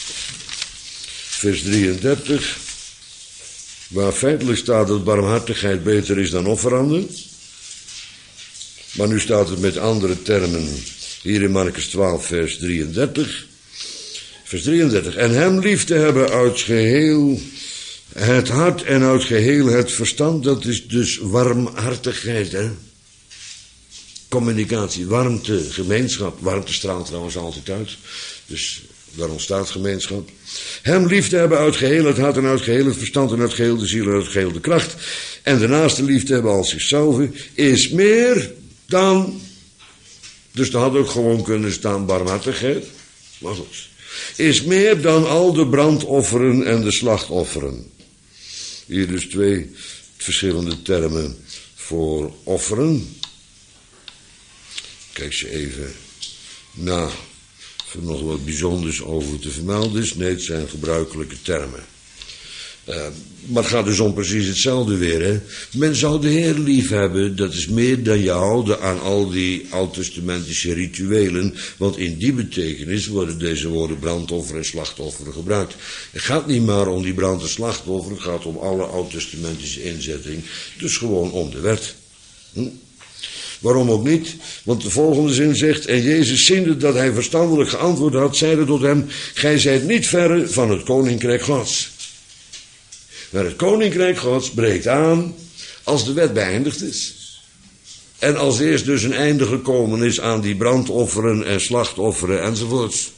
Vers drieëndertig. Waar feitelijk staat dat barmhartigheid beter is dan offeranden. Maar nu staat het met andere termen. Hier in Marcus twaalf vers drieëndertig. Vers drieëndertig. En hem lief te hebben uit geheel het hart en uit geheel het verstand. Dat is dus warmhartigheid, hè. Communicatie, warmte, gemeenschap. Warmte straalt trouwens altijd uit. Dus daar ontstaat gemeenschap. Hem lief te hebben uit geheel het hart en uit geheel het verstand en uit geheel de ziel en uit geheel de kracht. En de naaste lief te hebben als zichzelf is meer dan. Dus daar had ook gewoon kunnen staan barmhartigheid. Maar goed. Is meer dan al de brandofferen en de slachtofferen. Hier dus twee verschillende termen voor offeren. Kijk ze even na of er nog wat bijzonders over te vermelden is. Nee, het zijn gebruikelijke termen. Uh, maar het gaat dus om precies hetzelfde weer. Hè? Men zou de Heer lief hebben, dat is meer dan je houden aan al die oud-testamentische rituelen. Want in die betekenis worden deze woorden brandoffer en slachtoffer gebruikt. Het gaat niet maar om die brand- en slachtoffer, het gaat om alle oud-testamentische inzetting. Dus gewoon om de wet. Hm? Waarom ook niet? Want de volgende zin zegt, en Jezus ziende dat hij verstandelijk geantwoord had, zeide tot hem, gij zijt niet verre van het koninkrijk Gods. Maar het koninkrijk Gods breekt aan als de wet beëindigd is. En als eerst dus een einde gekomen is aan die brandofferen en slachtofferen enzovoorts.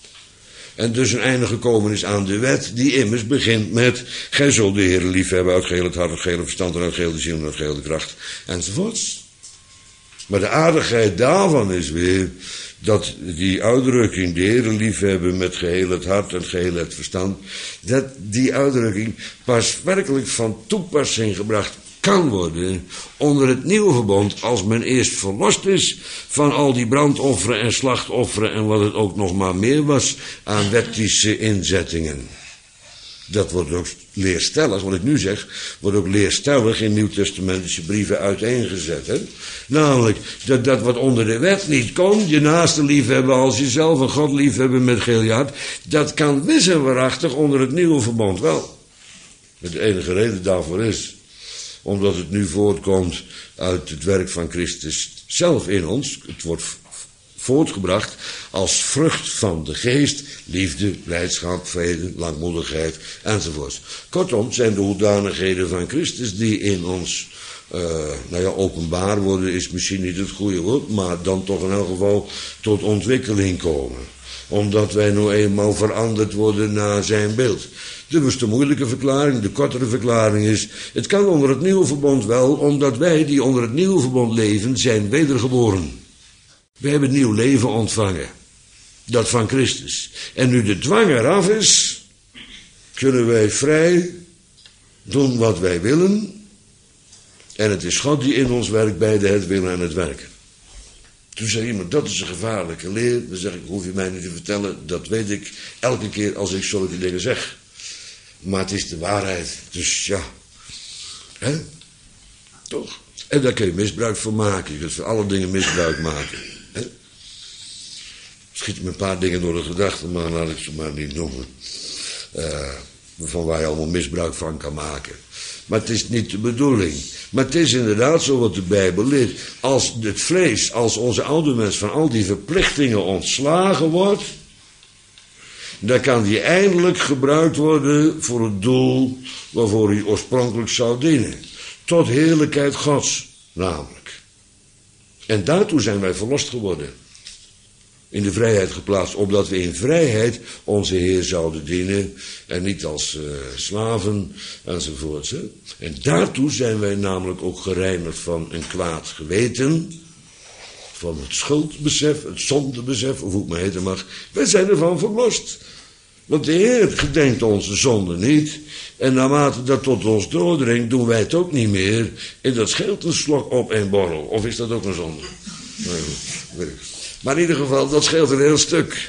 En dus een einde gekomen is aan de wet, die immers begint met: gij zult de Heer liefhebben uit geheel het hart, uit geheel het verstand en uit geheel de ziel en uit geheel de kracht enzovoorts. Maar de aardigheid daarvan is weer dat die uitdrukking, de Heer liefhebben met geheel het hart en geheel het verstand, dat die uitdrukking pas werkelijk van toepassing gebracht kan worden onder het nieuwe verbond, als men eerst verlost is van al die brandofferen en slachtofferen en wat het ook nog maar meer was aan wettische inzettingen. Dat wordt ook leerstellig, wat ik nu zeg, wordt ook leerstellig in nieuwtestamentische brieven uiteengezet. Hè? Namelijk, dat dat wat onder de wet niet kon, je naaste liefhebben als jezelf en God liefhebben met geheel je hart, dat kan wis en waarachtig onder het nieuwe verbond wel. De enige reden daarvoor is omdat het nu voortkomt uit het werk van Christus zelf in ons. Het wordt voortgebracht als vrucht van de geest, liefde, blijdschap, vrede, langmoedigheid enzovoort. Kortom, het zijn de hoedanigheden van Christus die in ons uh, nou ja, openbaar worden, is misschien niet het goede woord, maar dan toch in elk geval tot ontwikkeling komen. Omdat wij nou eenmaal veranderd worden naar zijn beeld. Dus de moeilijke verklaring, de kortere verklaring is: het kan onder het nieuwe verbond wel, omdat wij die onder het nieuwe verbond leven, zijn wedergeboren. We hebben nieuw leven ontvangen. Dat van Christus. En nu de dwang eraf is, kunnen wij vrij doen wat wij willen. En het is God die in ons werkt, beide het willen en het werken. Toen zei iemand: dat is een gevaarlijke leer. Dan zeg ik: hoef je mij niet te vertellen, dat weet ik elke keer als ik zulke dingen zeg. Maar het is de waarheid. Dus ja. Hè? Toch? En daar kun je misbruik van maken. Je kunt van alle dingen misbruik maken. Hè? Schiet me een paar dingen door de gedachten, maar laat ik ze maar niet noemen. Uh, van waar je allemaal misbruik van kan maken. Maar het is niet de bedoeling. Maar het is inderdaad zo wat de Bijbel leert. Als het vlees, als onze oude mens van al die verplichtingen ontslagen wordt, dan kan die eindelijk gebruikt worden voor het doel waarvoor hij oorspronkelijk zou dienen. Tot heerlijkheid Gods, namelijk. En daartoe zijn wij verlost geworden. In de vrijheid geplaatst, opdat we in vrijheid onze Heer zouden dienen en niet als uh, slaven enzovoorts. Hè? En daartoe zijn wij namelijk ook gereinigd van een kwaad geweten, van het schuldbesef, het zondebesef, of hoe het maar heten mag. Wij zijn ervan verlost. Want de Heer gedenkt onze zonde niet. En naarmate dat tot ons doordringt, doen wij het ook niet meer. En dat scheelt een slok op en borrel. Of is dat ook een zonde? Nee, weet ik. Maar in ieder geval, dat scheelt een heel stuk.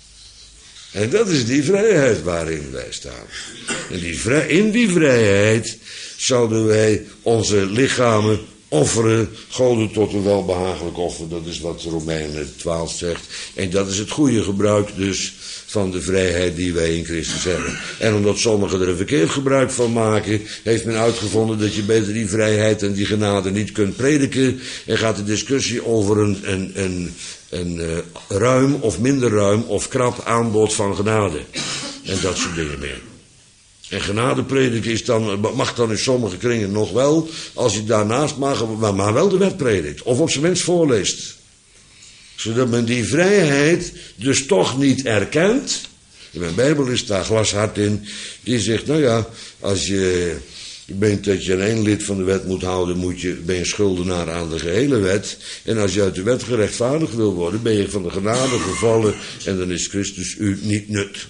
En dat is die vrijheid waarin wij staan. En die vrij, in die vrijheid zouden wij onze lichamen offeren, goden tot een welbehagelijk offer. Dat is wat Romeinen twaalf zegt. En dat is het goede gebruik dus van de vrijheid die wij in Christus hebben. En omdat sommigen er een verkeerd gebruik van maken, heeft men uitgevonden dat je beter die vrijheid en die genade niet kunt prediken. En gaat de discussie over een, een, een, een uh, ruim of minder ruim of krap aanbod van genade. En dat soort dingen meer. En genade prediken is dan, mag dan in sommige kringen nog wel, als je daarnaast mag, maar wel de wet predikt. Of op zijn minst voorleest. Zodat men die vrijheid dus toch niet erkent. In mijn Bijbel is daar glashard in. Die zegt, nou ja, als je bent dat je één lid van de wet moet houden, moet je, ben je schuldenaar aan de gehele wet. En als je uit de wet gerechtvaardigd wil worden, ben je van de genade gevallen. En dan is Christus u niet nut.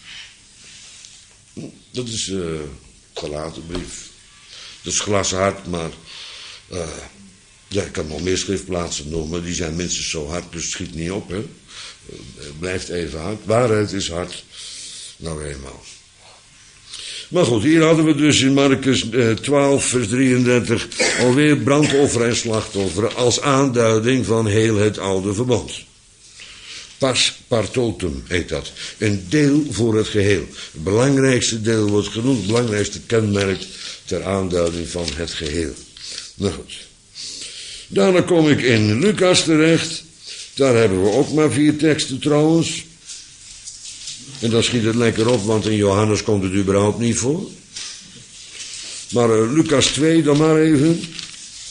Dat is uh, gelaten brief. Dat is glashard, maar uh, ja, ik kan nog meer schriftplaatsen noemen, maar die zijn minstens zo hard, dus schiet niet op, hè. Uh, blijft even hard. Waarheid is hard. Nou eenmaal. Maar goed, hier hadden we dus in Marcus uh, twaalf, vers drieëndertig alweer brandoffer en slachtoffer als aanduiding van heel het oude verbond. Pas partotum heet dat. Een deel voor het geheel. Het belangrijkste deel wordt genoemd, het belangrijkste kenmerk ter aanduiding van het geheel. Nou goed. Daarna kom ik in Lucas terecht. Daar hebben we ook maar vier teksten trouwens. En dan schiet het lekker op, want in Johannes komt het überhaupt niet voor. Maar uh, Lucas twee dan maar even.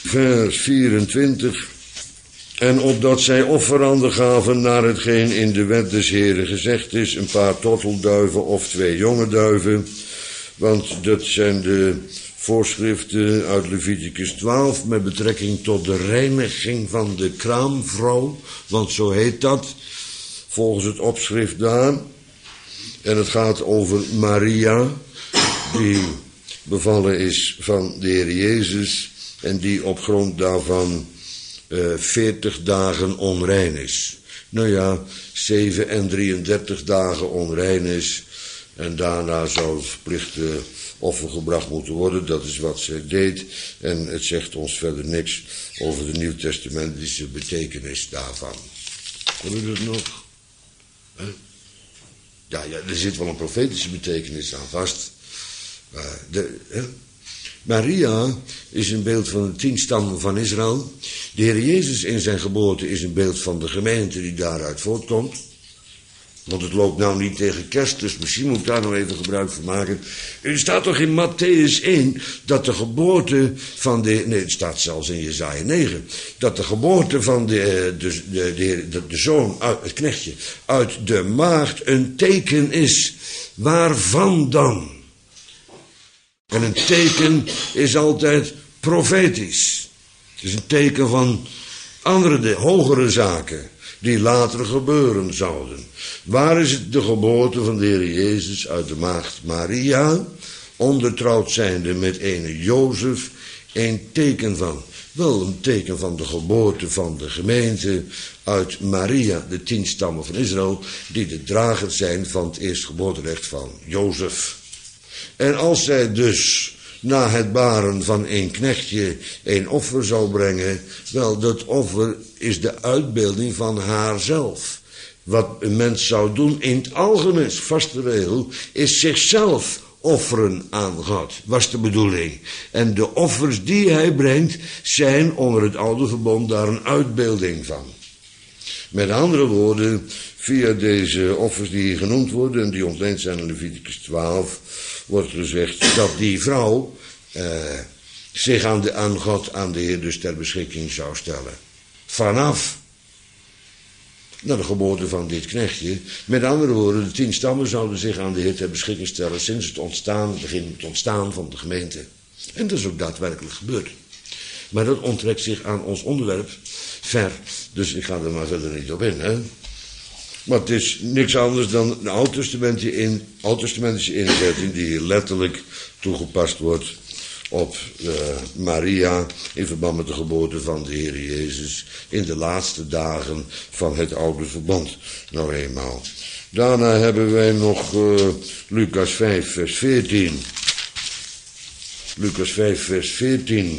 vers vierentwintig. En opdat zij offeranden gaven naar hetgeen in de wet des Heren gezegd is, een paar tortelduiven of twee jonge duiven. Want dat zijn de voorschriften uit Leviticus twaalf met betrekking tot de reiniging van de kraamvrouw. Want zo heet dat, volgens het opschrift daar. En het gaat over Maria, die bevallen is van de Heer Jezus en die op grond daarvan uh, veertig dagen onrein is. Nou ja, zeven en drieëndertig dagen onrein is en daarna zou het verplichte offer gebracht moeten worden. Dat is wat zij deed en het zegt ons verder niks over de nieuwtestamentische betekenis daarvan. Hebben we dat nog? Huh? Ja, ja, er zit wel een profetische betekenis aan vast. Uh, de, uh, Maria is een beeld van de tien stammen van Israël. De Heer Jezus in zijn geboorte is een beeld van de gemeente die daaruit voortkomt. Want het loopt nou niet tegen kerst, dus misschien moet ik daar nog even gebruik van maken. Er staat toch in Mattheüs één dat de geboorte van de... Nee, het staat zelfs in Jesaja negen. Dat de geboorte van de, de, de, de, de, de zoon, uit, het knechtje, uit de maagd een teken is. Waarvan dan? En een teken is altijd profetisch. Het is een teken van andere, de hogere zaken die later gebeuren zouden. Waar is het de geboorte van de Heer Jezus uit de maagd Maria, ondertrouwd zijnde met ene Jozef, een teken van? Wel een teken van de geboorte van de gemeente uit Maria, de tien stammen van Israël, die de dragers zijn van het eerstgeboorterecht van Jozef. En als zij dus na het baren van een knechtje een offer zou brengen, wel, dat offer is de uitbeelding van haarzelf. Wat een mens zou doen in het algemeen, vaste regel, is zichzelf offeren aan God, was de bedoeling. En de offers die hij brengt, zijn onder het oude verbond daar een uitbeelding van. Met andere woorden, via deze offers die hier genoemd worden, en die ontleend zijn in Leviticus twaalf, wordt gezegd dat die vrouw eh, zich aan, de, aan God, aan de Heer dus ter beschikking zou stellen. Vanaf naar de geboorte van dit knechtje. Met andere woorden, de tien stammen zouden zich aan de Heer ter beschikking stellen sinds het ontstaan, het begin het ontstaan van de gemeente. En dat is ook daadwerkelijk gebeurd. Maar dat onttrekt zich aan ons onderwerp ver, dus ik ga er maar verder niet op in, hè. Maar het is niks anders dan een oud-testamentische in, oud-testamentische inzetting die hier letterlijk toegepast wordt op uh, Maria in verband met de geboorte van de Heer Jezus in de laatste dagen van het oude verbond. Nou eenmaal. Daarna hebben wij nog uh, Lucas vijf vers veertien. Lucas vijf vers veertien.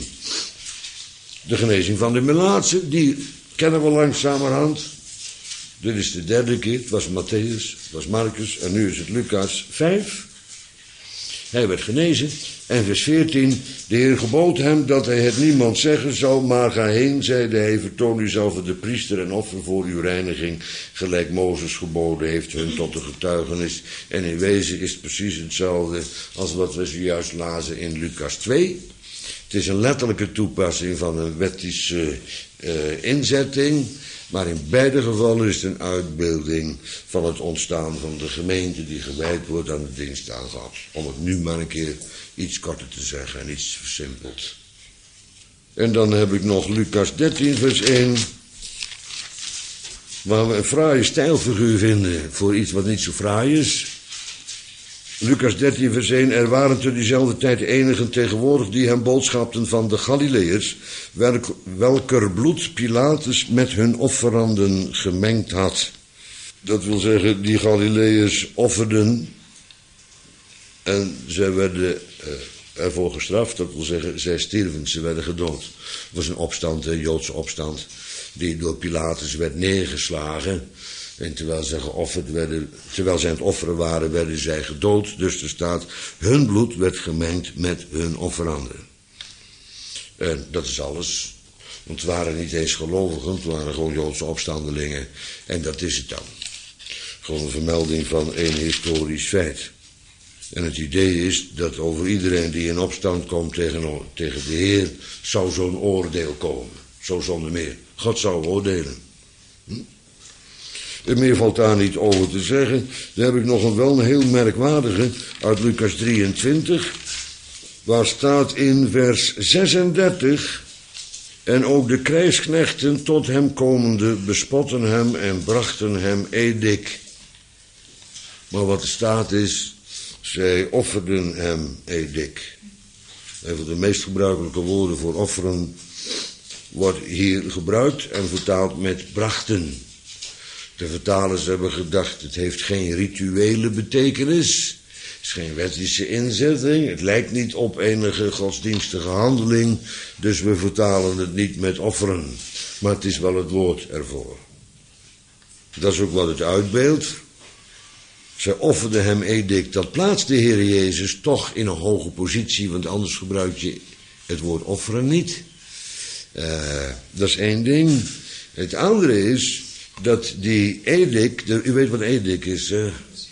De genezing van de melaatse, die kennen we langzamerhand. Dit is de derde keer, het was Matthäus, het was Marcus en nu is het Lucas vijf. Hij werd genezen. En vers veertien, de Heer gebood hem dat hij het niemand zeggen zou, maar ga heen, zeide hij, vertoon uzelf de priester en offer voor uw reiniging, gelijk Mozes geboden heeft hun tot de getuigenis. En in wezen is het precies hetzelfde als wat we zojuist lazen in Lucas twee. Het is een letterlijke toepassing van een wettische uh, inzetting. Maar in beide gevallen is het een uitbeelding van het ontstaan van de gemeente die gewijd wordt aan de dienst aan God. Om het nu maar een keer iets korter te zeggen en iets versimpeld. En dan heb ik nog Lucas dertien vers één. Waar we een fraaie stijlfiguur vinden voor iets wat niet zo fraai is. Lucas dertien vers één. Er waren te diezelfde tijd enigen tegenwoordig die hem boodschapten van de Galileërs, welker bloed Pilatus met hun offeranden gemengd had. Dat wil zeggen, die Galileërs offerden en zij werden uh, ervoor gestraft. Dat wil zeggen, zij stierven, ze werden gedood. Het was een opstand, een Joodse opstand, die door Pilatus werd neergeslagen. En terwijl zij geofferd werden, terwijl zij aan het offeren waren, werden zij gedood. Dus er staat, hun bloed werd gemengd met hun offeranden. En dat is alles. Want het waren niet eens gelovigen, het waren gewoon Joodse opstandelingen. En dat is het dan. Gewoon een vermelding van een historisch feit. En het idee is dat over iedereen die in opstand komt tegen, tegen de Heer, zou zo'n oordeel komen. Zo zonder meer. God zou oordelen. Hm? En meer valt daar niet over te zeggen. Dan heb ik nog een wel een heel merkwaardige uit Lucas drieëntwintig. Waar staat in vers zesendertig... En ook de krijgsknechten tot hem komende bespotten hem en brachten hem edik. Maar wat er staat is, zij offerden hem edik. Een van de meest gebruikelijke woorden voor offeren wordt hier gebruikt en vertaald met brachten. De vertalers hebben gedacht, het heeft geen rituele betekenis. Het is geen wettische inzetting. Het lijkt niet op enige godsdienstige handeling. Dus we vertalen het niet met offeren. Maar het is wel het woord ervoor. Dat is ook wat het uitbeeldt. Zij offerden hem edik. Dat plaatst de Heer Jezus toch in een hoge positie. Want anders gebruik je het woord offeren niet. Uh, dat is één ding. Het andere is dat die edik. De, u weet wat edik is, hè?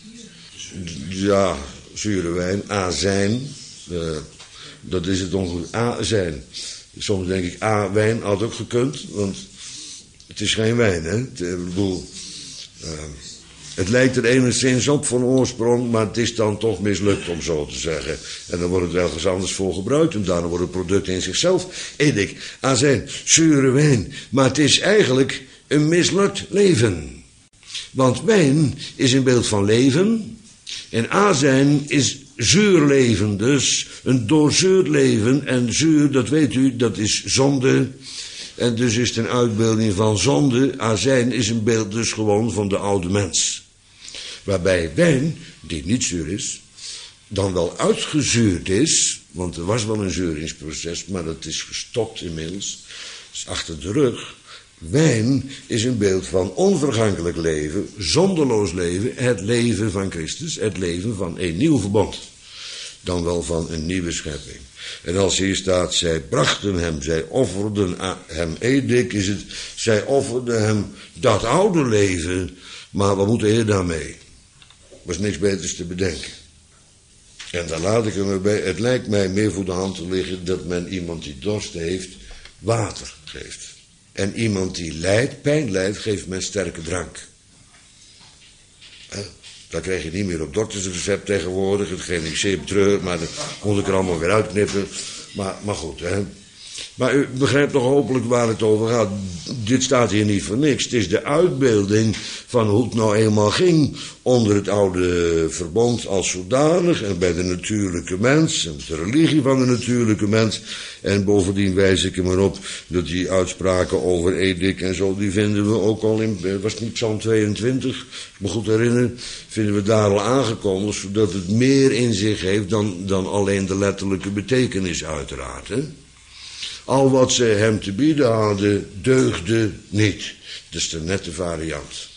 Ja, zure wijn, azijn. Uh, dat is het ongeveer. Azijn. Soms denk ik, a-wijn had ook gekund, want het is geen wijn, hè. Het, ik bedoel, uh, het lijkt er enigszins op van oorsprong, maar het is dan toch mislukt, om zo te zeggen. En dan wordt het ergens anders voor gebruikt en daarna wordt het product in zichzelf edik, azijn, zure wijn. Maar het is eigenlijk een mislukt leven. Want wijn is een beeld van leven en azijn is zuur leven, dus een doorzuurd leven. En zuur, dat weet u, dat is zonde. En dus is het een uitbeelding van zonde. Azijn is een beeld dus gewoon van de oude mens. Waarbij wijn, die niet zuur is, dan wel uitgezuurd is. Want er was wel een zeuringsproces, maar dat is gestopt inmiddels. Dat is achter de rug. Wijn is een beeld van onvergankelijk leven, zonderloos leven, het leven van Christus, het leven van een nieuw verbond. Dan wel van een nieuwe schepping. En als hier staat, zij brachten hem, zij offerden hem edik, is het, zij offerden hem dat oude leven, maar wat moet de Heer daarmee? Er was niks beters te bedenken. En daar laat ik er bij, het lijkt mij meer voor de hand te liggen dat men iemand die dorst heeft, water geeft. En iemand die lijdt, pijn lijdt, geeft men sterke drank. Eh, dat krijg je niet meer op doktersrecept tegenwoordig. Hetgeen ik zeer betreur, maar dat moet ik er allemaal weer uitknippen. Maar, maar goed, hè. Maar u begrijpt toch hopelijk waar het over gaat. Dit staat hier niet voor niks. Het is de uitbeelding van hoe het nou eenmaal ging onder het oude verbond als zodanig en bij de natuurlijke mens en de religie van de natuurlijke mens. En bovendien wijs ik er maar op dat die uitspraken over edik en zo, die vinden we ook al in, was het niet Psalm tweeëntwintig, ik me goed herinner, vinden we daar al aangekomen, zodat het meer in zich heeft dan, dan alleen de letterlijke betekenis uiteraard, hè. Al wat ze hem te bieden hadden, deugde niet. Dat is de nette variant.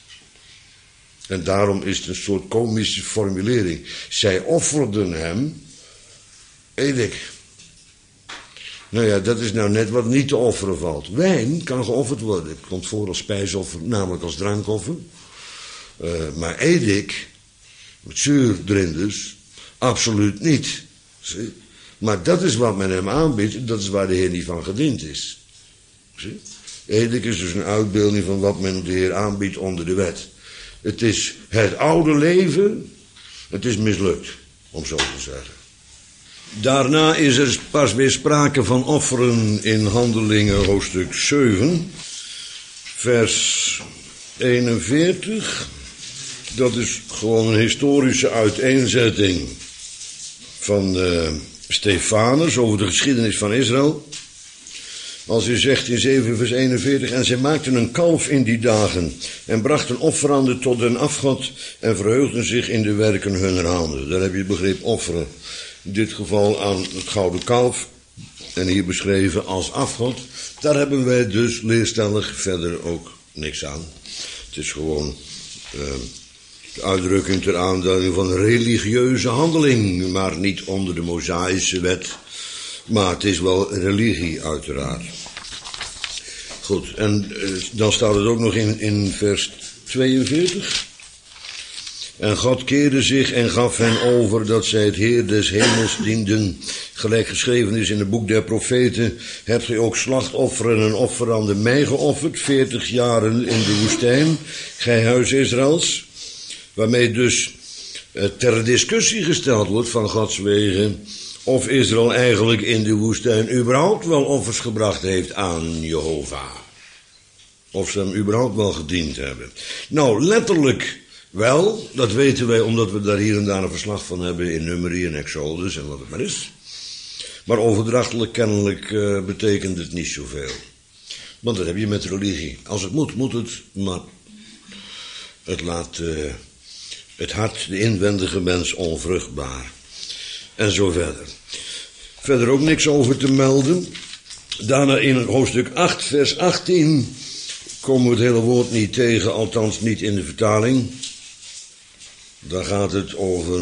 En daarom is het een soort komische formulering. Zij offerden hem edik. Nou ja, dat is nou net wat niet te offeren valt. Wijn kan geofferd worden. Het komt voor als spijsoffer, namelijk als drankoffer. Uh, maar edik, met zuur erin dus, absoluut niet. Zie? Maar dat is wat men hem aanbiedt en dat is waar de Heer niet van gediend is. Zie? Edik is dus een uitbeelding van wat men de Heer aanbiedt onder de wet. Het is het oude leven, het is mislukt, om zo te zeggen. Daarna is er pas weer sprake van offeren in Handelingen hoofdstuk zeven, vers eenenveertig. Dat is gewoon een historische uiteenzetting van uh, Stefanus over de geschiedenis van Israël. Als u zegt in zeven vers eenenveertig, en zij maakten een kalf in die dagen en brachten offeranden tot den afgod en verheugden zich in de werken hunner handen. Daar heb je het begrip offeren. In dit geval aan het gouden kalf en hier beschreven als afgod. Daar hebben wij dus leerstellig verder ook niks aan. Het is gewoon uh, de uitdrukking ter aanduiding van religieuze handeling, maar niet onder de Mosaïsche wet. Maar het is wel religie uiteraard. Goed, en uh, dan staat het ook nog in, in vers tweeënveertig. En God keerde zich en gaf hen over dat zij het Heer des hemels dienden. Gelijk geschreven is in het boek der profeten, hebt gij ook slachtofferen en offeranden mij geofferd, veertig jaren in de woestijn, gij huis Israëls. Waarmee dus eh, ter discussie gesteld wordt van Gods wegen of Israël eigenlijk in de woestijn überhaupt wel offers gebracht heeft aan Jehovah. Of ze hem überhaupt wel gediend hebben. Nou, letterlijk wel, dat weten wij omdat we daar hier en daar een verslag van hebben in Numeri en Exodus en wat het maar is. Maar overdrachtelijk kennelijk uh, betekent het niet zoveel. Want dat heb je met religie. Als het moet, moet het, maar het laat uh, het hart, de inwendige mens, onvruchtbaar. En zo verder. Verder ook niks over te melden. Daarna in hoofdstuk acht, vers achttien, komen we het hele woord niet tegen, althans niet in de vertaling. Daar gaat het over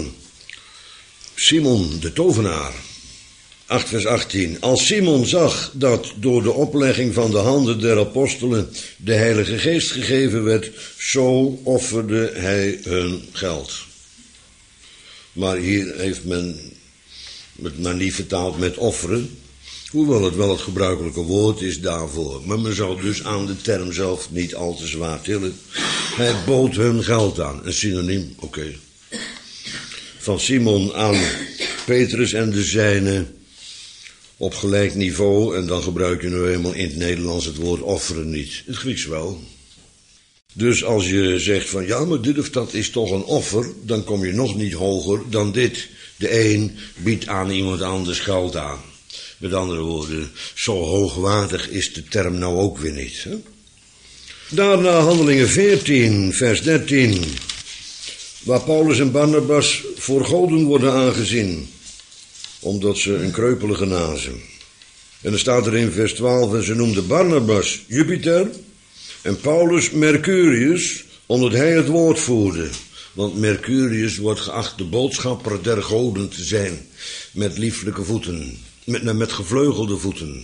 Simon de tovenaar. acht vers achttien. Als Simon zag dat door de oplegging van de handen der apostelen de Heilige Geest gegeven werd, zo offerde hij hun geld. Maar hier heeft men het maar niet vertaald met offeren, hoewel het wel het gebruikelijke woord is daarvoor. Maar men zou dus aan de term zelf niet al te zwaar tillen. Hij bood hun geld aan, een synoniem, oké. Okay. Van Simon aan Petrus en de zijnen op gelijk niveau, en dan gebruik je nu eenmaal in het Nederlands het woord offeren niet. Het Grieks wel. Dus als je zegt van ja, maar dit of dat is toch een offer, dan kom je nog niet hoger dan dit. De een biedt aan iemand anders geld aan. Met andere woorden, zo hoogwaardig is de term nou ook weer niet. Hè? Daarna Handelingen veertien, vers dertien. Waar Paulus en Barnabas voor goden worden aangezien, omdat ze een kreupelige nazen. En dan staat er in vers twaalf, en ze noemden Barnabas Jupiter en Paulus Mercurius, omdat hij het woord voerde. Want Mercurius wordt geacht de boodschapper der goden te zijn, met lieflijke voeten, met, met gevleugelde voeten.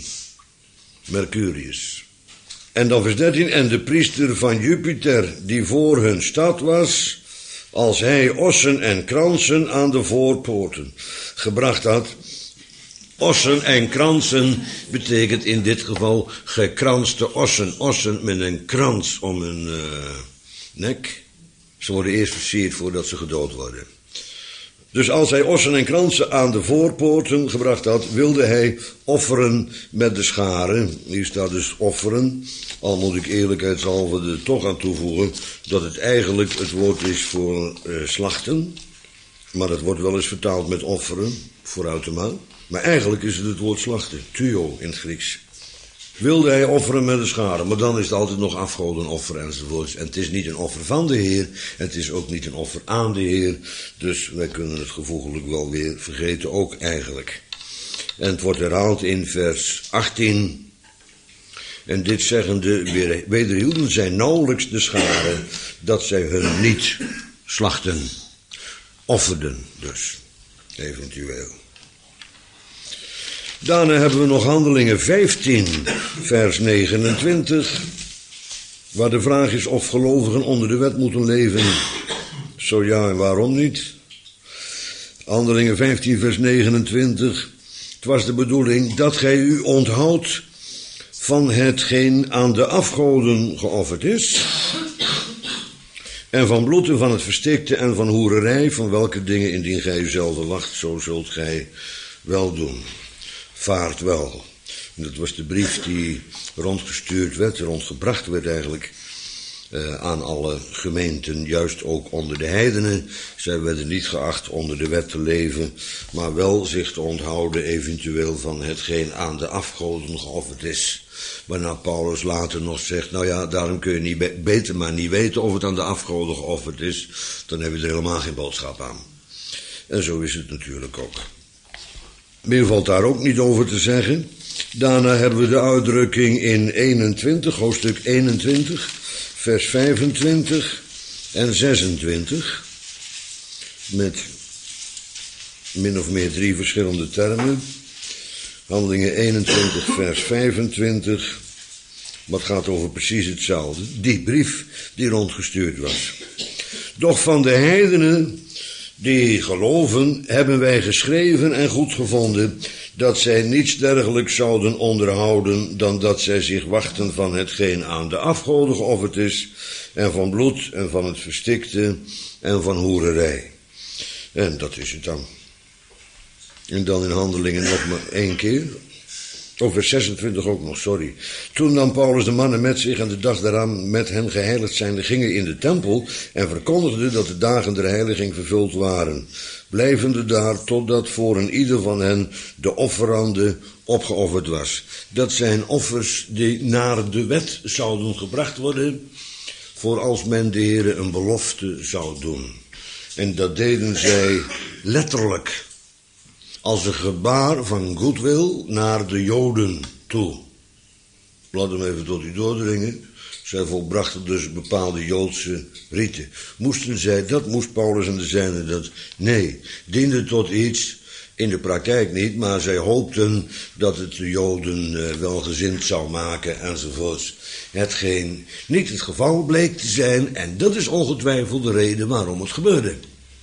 Mercurius. En dan vers dertien, en de priester van Jupiter, die voor hun stad was, als hij ossen en kransen aan de voorpoorten gebracht had. Ossen en kransen betekent in dit geval gekranste ossen. Ossen met een krans om hun uh, nek. Ze worden eerst versierd voordat ze gedood worden. Dus als hij ossen en kransen aan de voorpoorten gebracht had, wilde hij offeren met de scharen. Hier staat dus offeren. Al moet ik eerlijkheidshalve er toch aan toevoegen dat het eigenlijk het woord is voor uh, slachten. Maar dat wordt wel eens vertaald met offeren, vooruit de maan. Maar eigenlijk is het het woord slachten, thuo in het Grieks. Wilde hij offeren met de scharen, maar dan is het altijd nog afgodenoffer enzovoorts. En het is niet een offer van de Heer, en het is ook niet een offer aan de Heer. Dus wij kunnen het gevoeglijk wel weer vergeten, ook eigenlijk. En het wordt herhaald in vers achttien. En dit zeggende wederhielden zij nauwelijks de scharen, dat zij hun niet slachten. Offerden dus, eventueel. Daarna hebben we nog Handelingen vijftien, vers negenentwintig, waar de vraag is of gelovigen onder de wet moeten leven. Zo ja, en waarom niet? Handelingen vijftien, vers negenentwintig. Het was de bedoeling dat gij u onthoudt van hetgeen aan de afgoden geofferd is, en van bloed en van het verstikte en van hoererij, van welke dingen indien gij uzelf wacht, zo zult gij wel doen. Vaart wel. En dat was de brief die rondgestuurd werd, rondgebracht werd eigenlijk uh, aan alle gemeenten, juist ook onder de heidenen. Zij werden niet geacht onder de wet te leven, maar wel zich te onthouden eventueel van hetgeen aan de afgoden geofferd is. Waarna Paulus later nog zegt, nou ja, daarom kun je niet be- beter maar niet weten of het aan de afgoden geofferd is. Dan heb je er helemaal geen boodschap aan. En zo is het natuurlijk ook. Meer valt daar ook niet over te zeggen. Daarna hebben we de uitdrukking in eenentwintig, hoofdstuk eenentwintig, vers vijfentwintig en zesentwintig. Met min of meer drie verschillende termen. Handelingen eenentwintig, vers vijfentwintig. Wat gaat over precies hetzelfde. Die brief die rondgestuurd was. Doch van de heidenen die geloven, hebben wij geschreven en goedgevonden dat zij niets dergelijks zouden onderhouden dan dat zij zich wachten van hetgeen aan de afgoden geofferd is, en van bloed en van het verstikte en van hoererij. En dat is het dan. En dan in Handelingen nog maar één keer. Of vers zesentwintig ook nog, sorry. Toen nam Paulus de mannen met zich en de dag daaraan met hen geheiligd zijnde gingen in de tempel en verkondigden dat de dagen der heiliging vervuld waren, blijvende daar totdat voor een ieder van hen de offerande opgeofferd was. Dat zijn offers die naar de wet zouden gebracht worden, voor als men de Heere een belofte zou doen. En dat deden zij letterlijk, als een gebaar van goodwill naar de Joden toe. Laat hem even tot u doordringen. Zij volbrachten dus bepaalde Joodse riten. Moesten zij, dat moest Paulus en de zijnen dat? Nee, diende tot iets, in de praktijk niet, maar zij hoopten dat het de Joden uh, welgezind zou maken enzovoorts. Hetgeen niet het geval bleek te zijn, en dat is ongetwijfeld de reden waarom het gebeurde.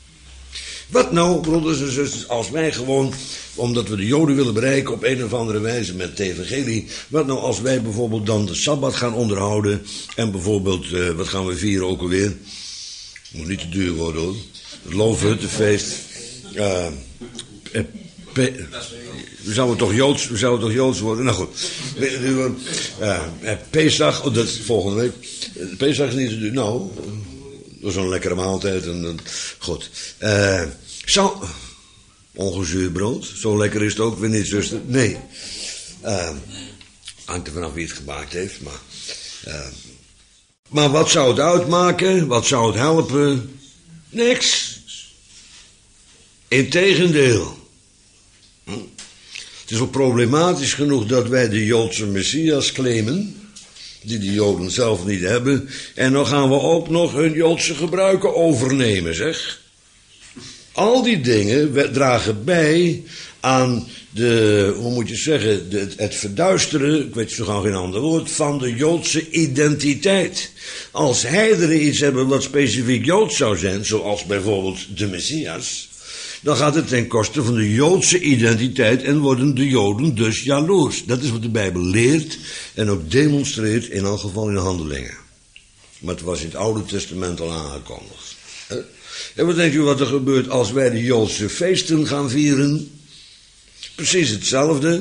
Wat nou, broeders en zusters, als wij gewoon, omdat we de Joden willen bereiken op een of andere wijze met het evangelie, wat nou als wij bijvoorbeeld dan de Sabbat gaan onderhouden en bijvoorbeeld, uh, wat gaan we vieren ook alweer? Moet niet te duur worden hoor. Het Loofhuttenfeest. Uh, eh, pe- we zouden toch Joods, we zouden toch Joods worden? Nou goed. Uh, uh, Pesach, oh, dat is volgende week. Uh, Pesach is niet te duur. Nou, dat is een lekkere maaltijd. En, en, goed. Uh, zo, ongezuurd brood. Zo lekker is het ook weer niet, zuster. Nee. Uh, hangt er vanaf wie het gemaakt heeft. Maar, uh, maar wat zou het uitmaken? Wat zou het helpen? Niks. Integendeel. Hm. Het is wel problematisch genoeg dat wij de Joodse Messias claimen, die de Joden zelf niet hebben, en dan gaan we ook nog hun Joodse gebruiken overnemen, zeg. Al die dingen dragen bij aan de, hoe moet je zeggen, de, het verduisteren, ik weet zo gauw geen ander woord, van de Joodse identiteit. Als heidenen iets hebben wat specifiek Joods zou zijn, zoals bijvoorbeeld de Messias, dan gaat het ten koste van de Joodse identiteit en worden de Joden dus jaloers. Dat is wat de Bijbel leert en ook demonstreert, in elk geval in de Handelingen. Maar het was in het Oude Testament al aangekondigd. En wat denkt u wat er gebeurt als wij de Joodse feesten gaan vieren? Precies hetzelfde.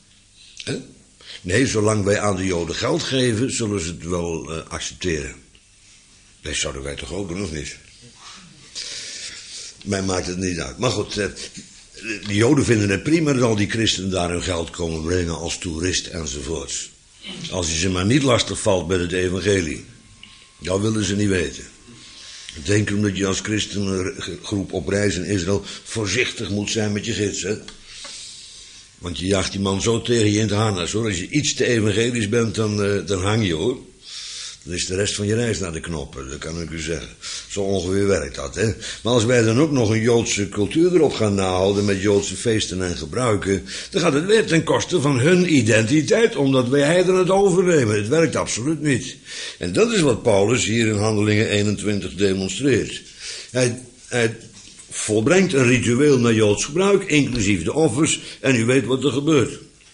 Nee, zolang wij aan de Joden geld geven, zullen ze het wel uh, accepteren. Dat zouden wij toch ook doen, of niet? Mij maakt het niet uit. Maar goed, de Joden vinden het prima dat al die christenen daar hun geld komen brengen als toerist enzovoorts. Als je ze maar niet lastig valt met het evangelie. Dat willen ze niet weten. Ik denk omdat je als christengroep op reis in Israël voorzichtig moet zijn met je gids, hè. Want je jaagt die man zo tegen je in het harnas, hoor. Als je iets te evangelisch bent, dan, uh, dan hang je, hoor. Dan is de rest van je reis naar de knoppen, dat kan ik u zeggen. Zo ongeveer werkt dat, hè. Maar als wij dan ook nog een Joodse cultuur erop gaan nahouden met Joodse feesten en gebruiken, dan gaat het weer ten koste van hun identiteit, omdat wij heidenen het overnemen. Het werkt absoluut niet. En dat is wat Paulus hier in Handelingen eenentwintig demonstreert. Hij, hij volbrengt een ritueel naar Joods gebruik, inclusief de offers, en u weet wat er gebeurt.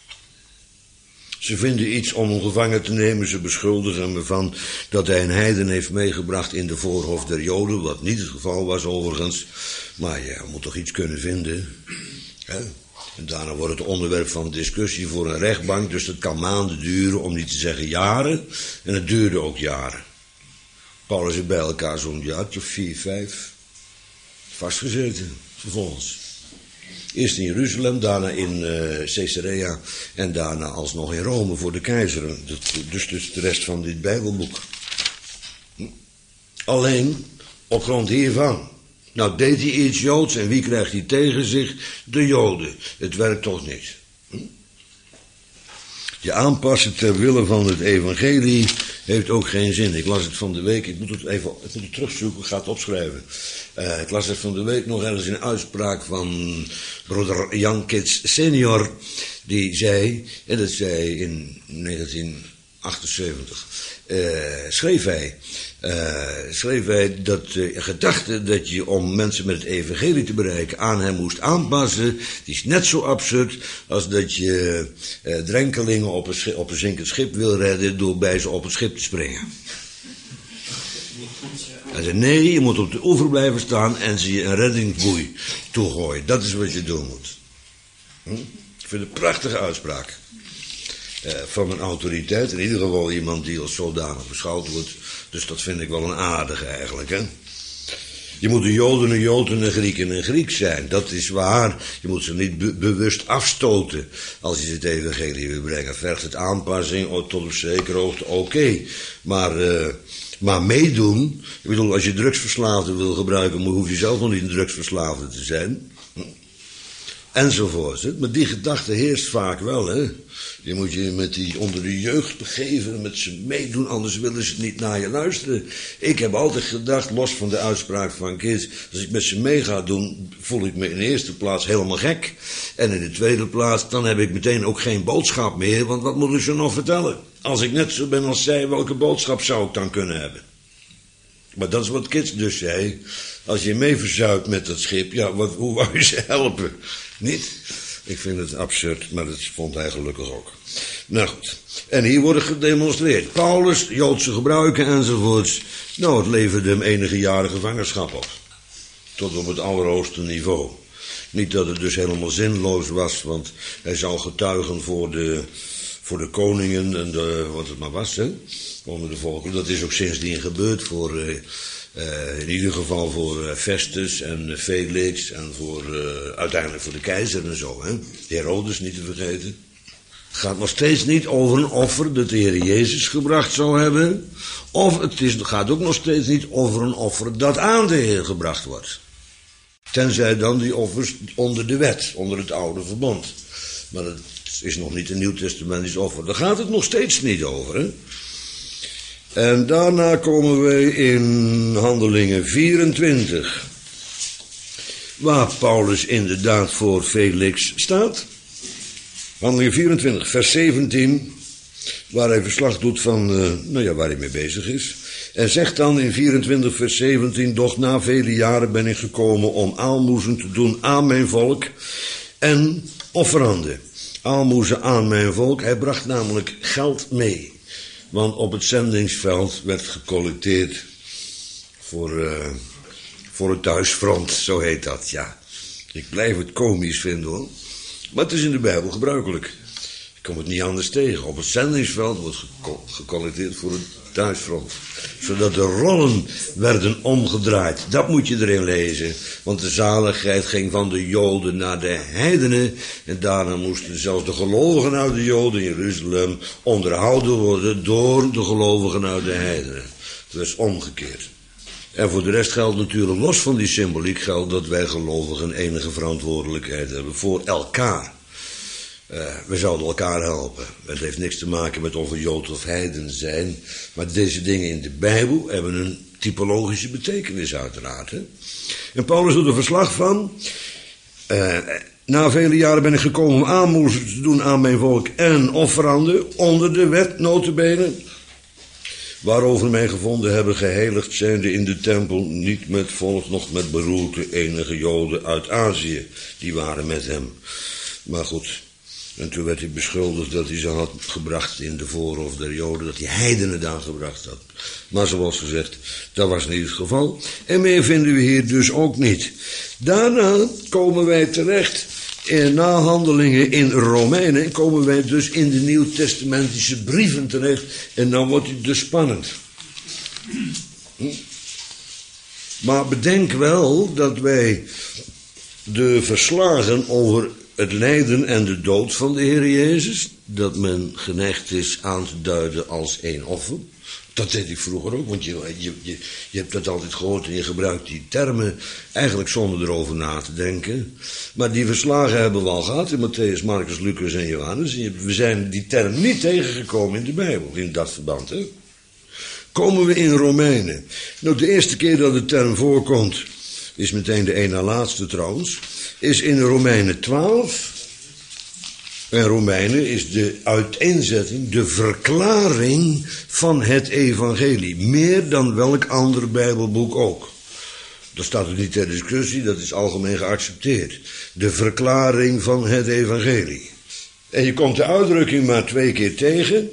Ze vinden iets om hem gevangen te nemen. Ze beschuldigen hem ervan dat hij een heiden heeft meegebracht in de voorhof der Joden. Wat niet het geval was overigens. Maar ja, je moet toch iets kunnen vinden. Hè? En daarna wordt het onderwerp van discussie voor een rechtbank. Dus dat kan maanden duren, om niet te zeggen jaren. En het duurde ook jaren. Paulus heeft bij elkaar zo'n jaartje of vier, vijf vastgezeten. Vervolgens. Eerst in Jeruzalem, daarna in uh, Caesarea en daarna alsnog in Rome voor de keizer. Dus, dus de rest van dit Bijbelboek. Hm. Alleen op grond hiervan. Nou, deed hij iets Joods en wie krijgt hij tegen zich? De Joden. Het werkt toch niet. Hm. Je aanpassen ter wille van het evangelie heeft ook geen zin. Ik las het van de week, ik moet het even ik moet het terugzoeken, ik ga het opschrijven. Uh, ik las het van de week nog ergens in een uitspraak van broeder Jan Kits senior. Die zei, en dat zei in negentien achtenzeventig, uh, schreef hij, uh, schreef hij dat de uh, gedachte dat je om mensen met het evangelie te bereiken aan hem moest aanpassen, die is net zo absurd als dat je uh, drenkelingen op een, schip, op een zinkend schip wil redden door bij ze op het schip te springen. Hij zei, nee, je moet op de oever blijven staan en ze je een reddingsboei toegooien. Dat is wat je doen moet. Hm? Ik vind het een prachtige uitspraak. Uh, van een autoriteit. In ieder geval iemand die als zodanig beschouwd wordt. Dus dat vind ik wel een aardige eigenlijk, hè. Je moet een Joden een Jood en een Griek en een Griek zijn. Dat is waar. Je moet ze niet be- bewust afstoten als je het evangelie wil brengen. Vergt het aanpassing tot op zekere hoogte, oké. Okay. Maar... Uh, Maar meedoen, ik bedoel, als je drugsverslaafde wil gebruiken, hoef je zelf nog niet een drugsverslaafde te zijn. Enzovoort. Maar die gedachte heerst vaak wel, hè. Je moet je met die onder de jeugd begeven, met ze meedoen, anders willen ze niet naar je luisteren. Ik heb altijd gedacht, los van de uitspraak van Kids, als ik met ze mee ga doen, voel ik me in de eerste plaats helemaal gek. En in de tweede plaats, dan heb ik meteen ook geen boodschap meer, want wat moet ik ze nog vertellen? Als ik net zo ben als zij, welke boodschap zou ik dan kunnen hebben? Maar dat is wat Kids dus zei. Als je mee verzuipt met dat schip, ja, wat, hoe wou je ze helpen? Niet? Ik vind het absurd, maar dat vond hij gelukkig ook. Nou goed. En hier wordt gedemonstreerd. Paulus, Joodse gebruiken enzovoorts. Nou, het leverde hem enige jaren gevangenschap op. Tot op het allerhoogste niveau. Niet dat het dus helemaal zinloos was, want hij zou getuigen voor de... voor de koningen en de, wat het maar was, hè, onder de volken. Dat is ook sindsdien gebeurd voor, uh, uh, in ieder geval voor uh, Festus en uh, Felix en voor, uh, uiteindelijk voor de keizer en zo, hè. Herodes niet te vergeten. Het gaat nog steeds niet over een offer dat de Heer Jezus gebracht zou hebben, of het is, gaat ook nog steeds niet over een offer dat aan de Heer gebracht wordt. Tenzij dan die offers onder de wet, onder het oude verbond. Maar dat is nog niet een nieuwtestamentisch offer. Daar gaat het nog steeds niet over, hè? En daarna komen wij in Handelingen vierentwintig. Waar Paulus inderdaad voor Felix staat. Handelingen vierentwintig, vers zeventien. Waar hij verslag doet van, uh, nou ja, waar hij mee bezig is. En zegt dan in vierentwintig, vers zeventien. Doch na vele jaren ben ik gekomen om aalmoezen te doen aan mijn volk. En offeranden. Aalmoezen aan mijn volk. Hij bracht namelijk geld mee. Want op het zendingsveld werd gecollecteerd voor, uh, voor het thuisfront, zo heet dat, ja. Ik blijf het komisch vinden, hoor. Maar het is in de Bijbel gebruikelijk. Ik kom het niet anders tegen. Op het zendingsveld wordt geco- gecollecteerd voor het thuisfront. Zodat de rollen werden omgedraaid. Dat moet je erin lezen. Want de zaligheid ging van de Joden naar de heidenen. En daarna moesten zelfs de gelovigen uit de Joden in Jeruzalem onderhouden worden door de gelovigen uit de heidenen. Het was omgekeerd. En voor de rest geldt natuurlijk, los van die symboliek, geldt dat wij gelovigen enige verantwoordelijkheid hebben voor elkaar. Uh, we zouden elkaar helpen. Het heeft niks te maken met of we Jood of heiden zijn. Maar deze dingen in de Bijbel hebben een typologische betekenis uiteraard. Hè? En Paulus doet er verslag van. Uh, na vele jaren ben ik gekomen om aalmoezen te doen aan mijn volk en offeranden onder de wet, nota bene. Waarover mij gevonden hebben geheiligd zijnde in de tempel, niet met volk, nog met beroerte, enige Joden uit Azië. Die waren met hem. Maar goed, en toen werd hij beschuldigd dat hij ze had gebracht in de voorhof der Joden, dat hij heidenen daar gebracht had. Maar zoals gezegd, dat was niet het geval. En meer vinden we hier dus ook niet. Daarna komen wij terecht, in na Handelingen in Romeinen, komen wij dus in de nieuwtestamentische brieven terecht. En dan wordt het dus spannend. Hm? Maar bedenk wel dat wij de verslagen over het lijden en de dood van de Heer Jezus, dat men geneigd is aan te duiden als één offer. Dat deed ik vroeger ook, want je, je, je, je hebt dat altijd gehoord en je gebruikt die termen eigenlijk zonder erover na te denken. Maar die verslagen hebben we al gehad in Matthäus, Marcus, Lucas en Johannes. En we zijn die term niet tegengekomen in de Bijbel, in dat verband. Hè? Komen we in Romeinen. Nou, de eerste keer dat de term voorkomt, is meteen de ene na laatste trouwens, is in Romeinen twaalf. En Romeinen is de uiteenzetting, de verklaring van het evangelie. Meer dan welk ander Bijbelboek ook. Dat staat er niet ter discussie, dat is algemeen geaccepteerd. De verklaring van het evangelie. En je komt de uitdrukking maar twee keer tegen.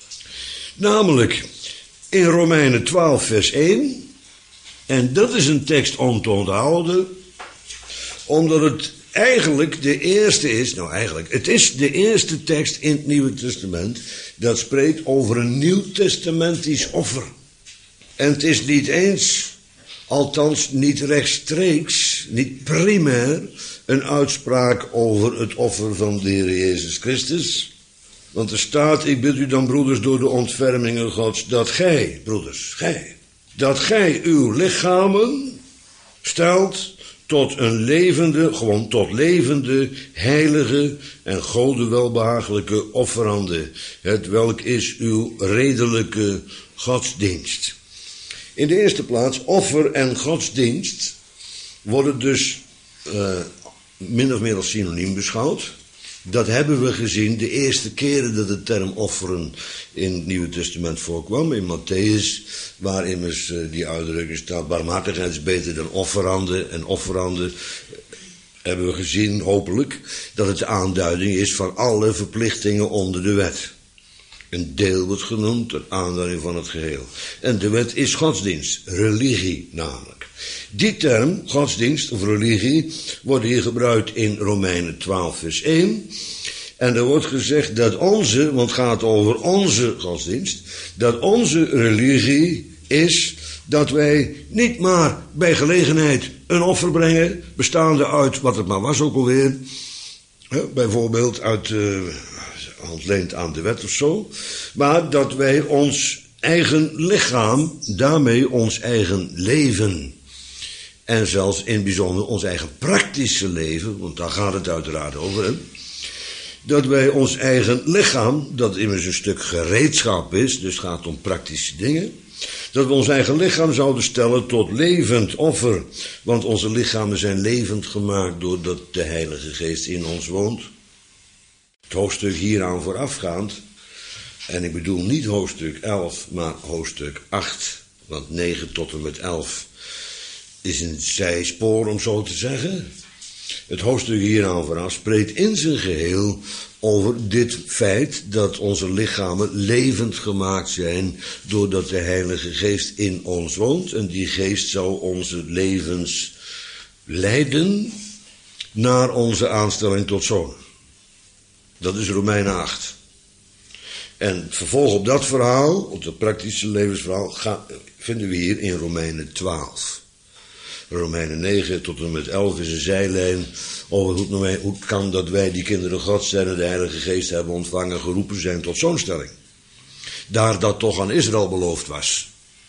Namelijk in Romeinen twaalf vers één. En dat is een tekst om te onthouden. Omdat het eigenlijk de eerste is, nou eigenlijk, het is de eerste tekst in het Nieuwe Testament dat spreekt over een nieuwtestamentisch offer. En het is niet eens, althans niet rechtstreeks, niet primair, een uitspraak over het offer van de Heer Jezus Christus. Want er staat, ik bid u dan broeders door de ontfermingen Gods, dat gij, broeders, gij, dat gij uw lichamen stelt tot een levende, gewoon tot levende, heilige en Gode welbehagelijke offerande. Het welk is uw redelijke godsdienst. In de eerste plaats, offer en godsdienst worden dus uh, min of meer als synoniem beschouwd. Dat hebben we gezien de eerste keren dat de term offeren in het Nieuwe Testament voorkwam. In Matthäus, waar immers uh, die uitdrukking staat, barmhartigheid is beter dan offerande. En offerande hebben we gezien, hopelijk, dat het de aanduiding is van alle verplichtingen onder de wet. Een deel wordt genoemd, een aanduiding van het geheel. En de wet is godsdienst, religie namelijk. Die term, godsdienst of religie, wordt hier gebruikt in Romeinen twaalf vers één. En er wordt gezegd dat onze, want het gaat over onze godsdienst, dat onze religie is dat wij niet maar bij gelegenheid een offer brengen, bestaande uit wat het maar was ook alweer, bijvoorbeeld uit uh, ontleend aan de wet of zo, maar dat wij ons eigen lichaam, daarmee ons eigen leven, en zelfs in het bijzonder ons eigen praktische leven, want daar gaat het uiteraard over, hè? Dat wij ons eigen lichaam, dat immers een stuk gereedschap is, dus het gaat om praktische dingen, dat we ons eigen lichaam zouden stellen tot levend offer, want onze lichamen zijn levend gemaakt doordat de Heilige Geest in ons woont. Het hoofdstuk hieraan voorafgaand, en ik bedoel niet hoofdstuk elf, maar hoofdstuk acht, want negen tot en met elf is een zijspoor, om zo te zeggen. Het hoofdstuk hieraan vooraf spreekt in zijn geheel over dit feit dat onze lichamen levend gemaakt zijn doordat de Heilige Geest in ons woont. En die geest zou onze levens leiden naar onze aanstelling tot zoon. Dat is Romeinen acht. En vervolg op dat verhaal, op dat praktische levensverhaal, ga, vinden we hier in Romeinen twaalf. Romeinen negen tot en met elf is een zijlijn over hoe het, hoe het kan dat wij die kinderen Gods zijn en de Heilige Geest hebben ontvangen, geroepen zijn tot zoonstelling. Daar dat toch aan Israël beloofd was.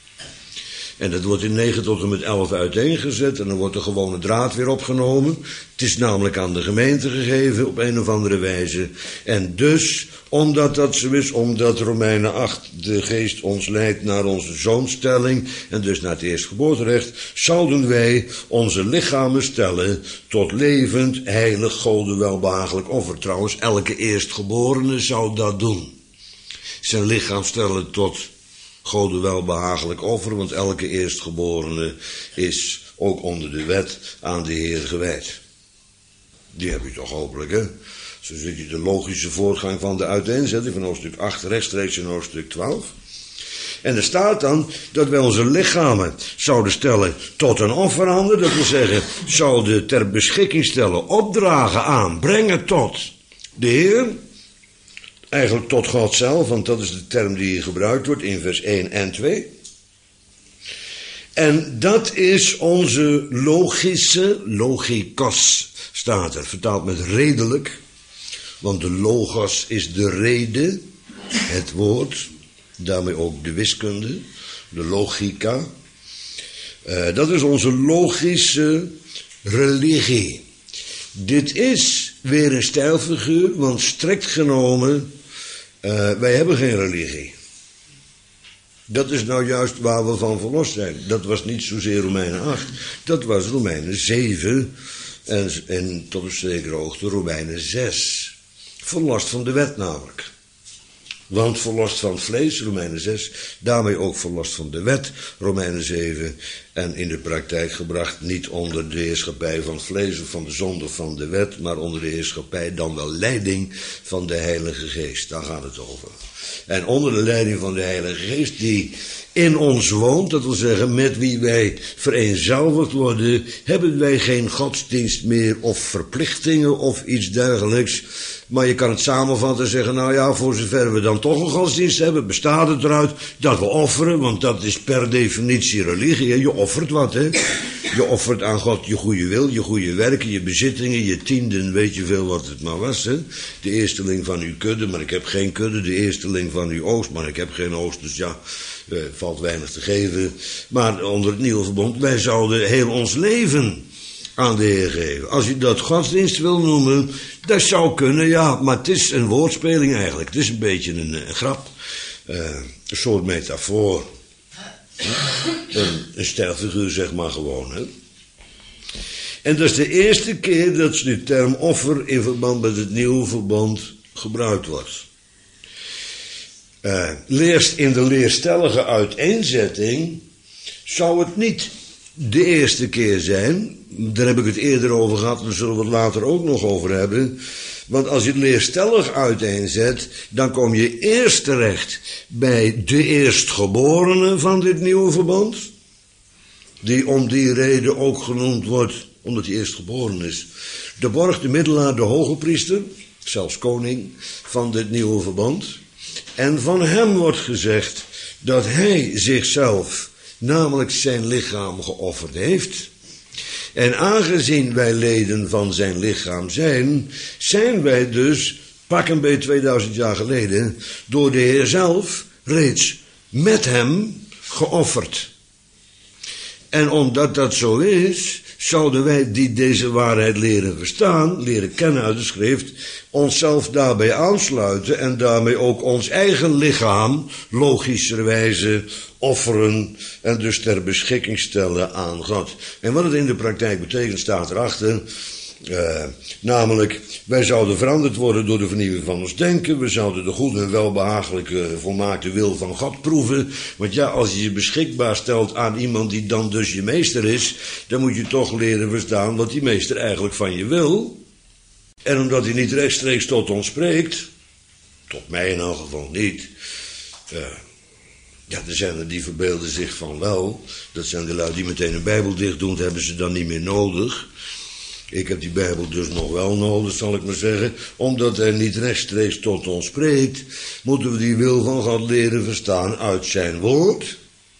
En dat wordt in negen tot en met elf uiteengezet en dan wordt de gewone draad weer opgenomen. Het is namelijk aan de gemeente gegeven op een of andere wijze. En dus, omdat dat zo is, omdat Romeinen acht de geest ons leidt naar onze zoonstelling en dus naar het eerstgeboorterecht, zouden wij onze lichamen stellen tot levend, heilig, Gode welbehagelijk offer. Trouwens, elke eerstgeborene zou dat doen. Zijn lichaam stellen tot Gode welbehagelijk offer, want elke eerstgeborene is ook onder de wet aan de Heer gewijd. Die heb je toch hopelijk, hè? Zo zit je de logische voortgang van de uiteenzetting van hoofdstuk acht rechtstreeks in hoofdstuk twaalf. En er staat dan dat wij onze lichamen zouden stellen tot een offerande, dat wil zeggen, zouden ter beschikking stellen, opdragen aan, brengen tot de Heer. Eigenlijk tot God zelf, want dat is de term die hier gebruikt wordt in vers één en twee. En dat is onze logische, logikos staat er, vertaald met redelijk. Want de logos is de rede, het woord, daarmee ook de wiskunde, de logica. Uh, dat is onze logische religie. Dit is weer een stijlfiguur, want strikt genomen, uh, wij hebben geen religie. Dat is nou juist waar we van verlost zijn. Dat was niet zozeer Romeinen acht, dat was Romeinen zeven en, en tot een zekere hoogte Romeinen zes. Verlost van de wet namelijk. Want verlost van het vlees, Romeinen zes, daarmee ook verlost van de wet, Romeinen zeven, en in de praktijk gebracht niet onder de heerschappij van het vlees of van de zonde of van de wet, maar onder de heerschappij dan wel leiding van de Heilige Geest. Daar gaat het over. En onder de leiding van de Heilige Geest die in ons woont, dat wil zeggen met wie wij vereenzelvigd worden, hebben wij geen godsdienst meer of verplichtingen of iets dergelijks. Maar je kan het samenvatten en zeggen, nou ja, voor zover we dan toch een godsdienst hebben, bestaat het eruit dat we offeren, want dat is per definitie religie. Je offert wat, hè. Je offert aan God je goede wil, je goede werken, je bezittingen, je tienden, weet je veel wat het maar was, hè. De eersteling van uw kudde, maar ik heb geen kudde. De eersteling van uw oogst, maar ik heb geen oogst, dus ja, eh, valt weinig te geven. Maar onder het nieuwe verbond, wij zouden heel ons leven aan de Heer geven. Als u dat godsdienst wil noemen, dat zou kunnen, ja, maar het is een woordspeling eigenlijk. Het is een beetje een, een grap, uh, een soort metafoor. Een, een stijlfiguur, zeg maar gewoon, hè. En dat is de eerste keer dat de term offer in verband met het nieuwe verbond gebruikt wordt. Uh, leerst in de leerstellige uiteenzetting zou het niet de eerste keer zijn. Daar heb ik het eerder over gehad, daar zullen we het later ook nog over hebben. Want als je het leerstellig uiteenzet, dan kom je eerst terecht bij de eerstgeborene van dit nieuwe verbond. Die om die reden ook genoemd wordt, omdat hij eerstgeboren is. De borg, de middelaar, de hoge priester, zelfs koning van dit nieuwe verbond. En van hem wordt gezegd dat hij zichzelf, namelijk zijn lichaam, geofferd heeft. En aangezien wij leden van zijn lichaam zijn, zijn wij dus, pak een beetje tweeduizend jaar geleden, door de Heer zelf reeds met hem geofferd. En omdat dat zo is, zouden wij die deze waarheid leren verstaan, leren kennen uit de schrift, onszelf daarbij aansluiten en daarmee ook ons eigen lichaam logischerwijze offeren en dus ter beschikking stellen aan God. En wat het in de praktijk betekent staat erachter. Uh, namelijk, wij zouden veranderd worden door de vernieuwing van ons denken. We zouden de goede en welbehagelijke volmaakte wil van God proeven. Want ja, als je je beschikbaar stelt aan iemand die dan dus je meester is, dan moet je toch leren verstaan wat die meester eigenlijk van je wil. En omdat hij niet rechtstreeks tot ons spreekt, tot mij in elk geval niet, uh, ja, er zijn er die verbeelden zich van wel. Dat zijn de lui die meteen een Bijbel dicht doen, dat hebben ze dan niet meer nodig. Ik heb die Bijbel dus nog wel nodig, zal ik maar zeggen. Omdat hij niet rechtstreeks tot ons spreekt, moeten we die wil van God leren verstaan uit zijn woord.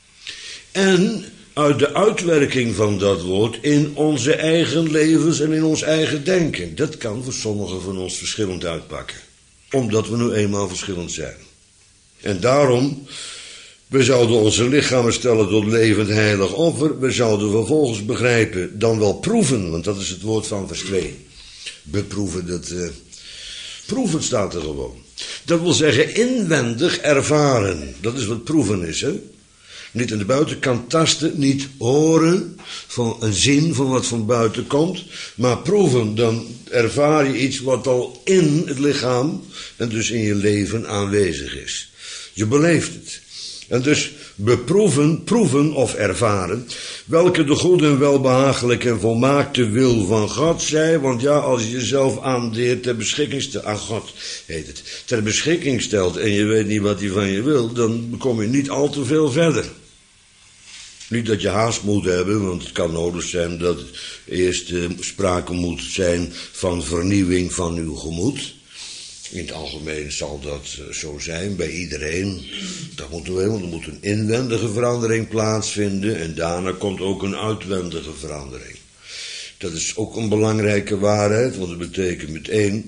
En uit de uitwerking van dat woord in onze eigen levens en in ons eigen denken. Dat kan voor sommigen van ons verschillend uitpakken. Omdat we nu eenmaal verschillend zijn. En daarom, we zouden onze lichamen stellen tot levend heilig offer. We zouden vervolgens begrijpen, dan wel proeven, want dat is het woord van vers twee. Beproeven, dat uh, proeven staat er gewoon. Dat wil zeggen inwendig ervaren. Dat is wat proeven is, hè. Niet aan de buitenkant tasten, niet horen, van een zin van wat van buiten komt. Maar proeven, dan ervaar je iets wat al in het lichaam en dus in je leven aanwezig is. Je beleeft het. En dus beproeven, proeven of ervaren, welke de goede en welbehagelijke en volmaakte wil van God zij. Want ja, als je jezelf aan de Heer ter beschikking stelt, aan God heet het, ter beschikking stelt en je weet niet wat hij van je wil, dan kom je niet al te veel verder. Niet dat je haast moet hebben, want het kan nodig zijn dat eerst uh, sprake moet zijn van vernieuwing van uw gemoed. In het algemeen zal dat uh, zo zijn, bij iedereen. Dat moeten we, want er moet een inwendige verandering plaatsvinden en daarna komt ook een uitwendige verandering. Dat is ook een belangrijke waarheid, want het betekent meteen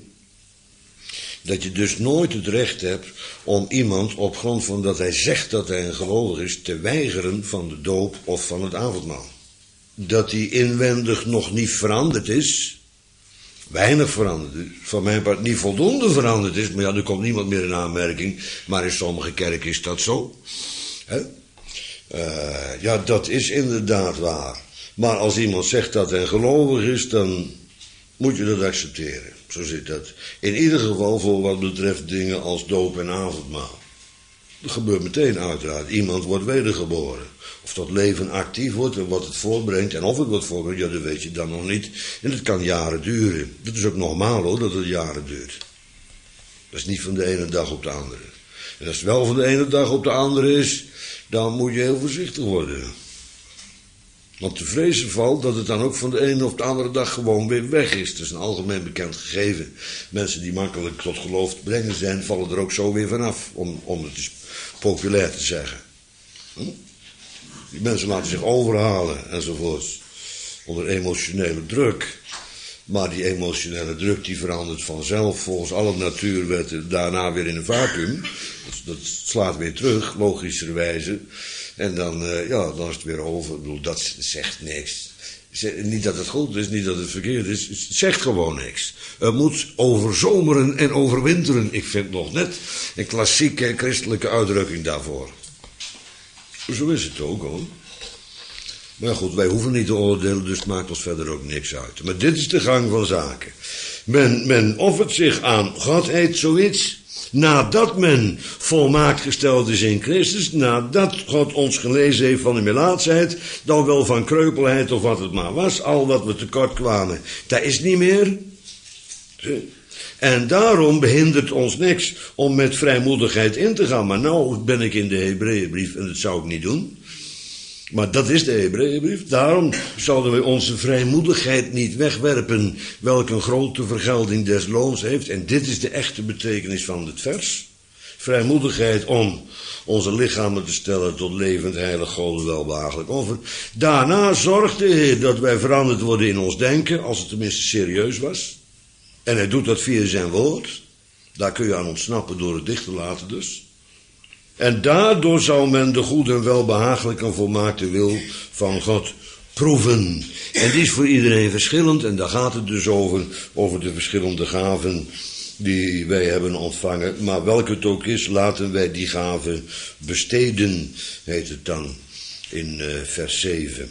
dat je dus nooit het recht hebt om iemand op grond van dat hij zegt dat hij een gelovig is te weigeren van de doop of van het avondmaal. Dat hij inwendig nog niet veranderd is, weinig veranderd is, van mijn part niet voldoende veranderd is, maar ja, er komt niemand meer in aanmerking, maar in sommige kerken is dat zo. Hè? Uh, ja, dat is inderdaad waar. Maar als iemand zegt dat hij gelovig is, dan moet je dat accepteren. Zo zit dat. In ieder geval voor wat betreft dingen als doop en avondmaal. Dat gebeurt meteen uiteraard. Iemand wordt wedergeboren. Of dat leven actief wordt en wat het voortbrengt. En of het wat voortbrengt, ja, dat weet je dan nog niet. En het kan jaren duren. Dat is ook normaal hoor, dat het jaren duurt. Dat is niet van de ene dag op de andere. En als het wel van de ene dag op de andere is, dan moet je heel voorzichtig worden. Want te vrezen valt dat het dan ook van de ene op de andere dag gewoon weer weg is. Dat is een algemeen bekend gegeven. Mensen die makkelijk tot geloof te brengen zijn, vallen er ook zo weer vanaf, om, om het eens populair te zeggen. Hm? Die mensen laten zich overhalen enzovoorts, onder emotionele druk. Maar die emotionele druk die verandert vanzelf volgens alle natuurwetten daarna weer in een vacuüm. Dat, dat slaat weer terug, logischerwijze. En dan, uh, ja, dan is het weer over. Ik bedoel, dat zegt niks. Niet dat het goed is, niet dat het verkeerd is. Het zegt gewoon niks. Het moet overzomeren en overwinteren. Ik vind nog net een klassieke christelijke uitdrukking daarvoor. Zo is het ook hoor. Maar goed, wij hoeven niet te oordelen, dus het maakt ons verder ook niks uit. Maar dit is de gang van zaken. Men, men offert zich aan Godheid, zoiets, nadat men volmaakt gesteld is in Christus, nadat God ons gelezen heeft van de melaatsheid, dan wel van kreupelheid of wat het maar was, al wat we tekort kwamen, dat is niet meer. En daarom behindert ons niks om met vrijmoedigheid in te gaan. Maar nou ben ik in de Hebreeënbrief en dat zou ik niet doen. Maar dat is de Hebreeënbrief. Daarom zouden wij onze vrijmoedigheid niet wegwerpen, welke een grote vergelding des loons heeft. En dit is de echte betekenis van het vers. Vrijmoedigheid om onze lichamen te stellen tot levend, heilig, God welbehagelijk offer. Daarna zorgt de Heer dat wij veranderd worden in ons denken, als het tenminste serieus was. En hij doet dat via zijn woord. Daar kun je aan ontsnappen door het dicht te laten dus. En daardoor zou men de goede en welbehagelijke en volmaakte wil van God proeven. En die is voor iedereen verschillend. En daar gaat het dus over, over de verschillende gaven die wij hebben ontvangen. Maar welke het ook is, laten wij die gaven besteden, heet het dan in uh, vers zeven.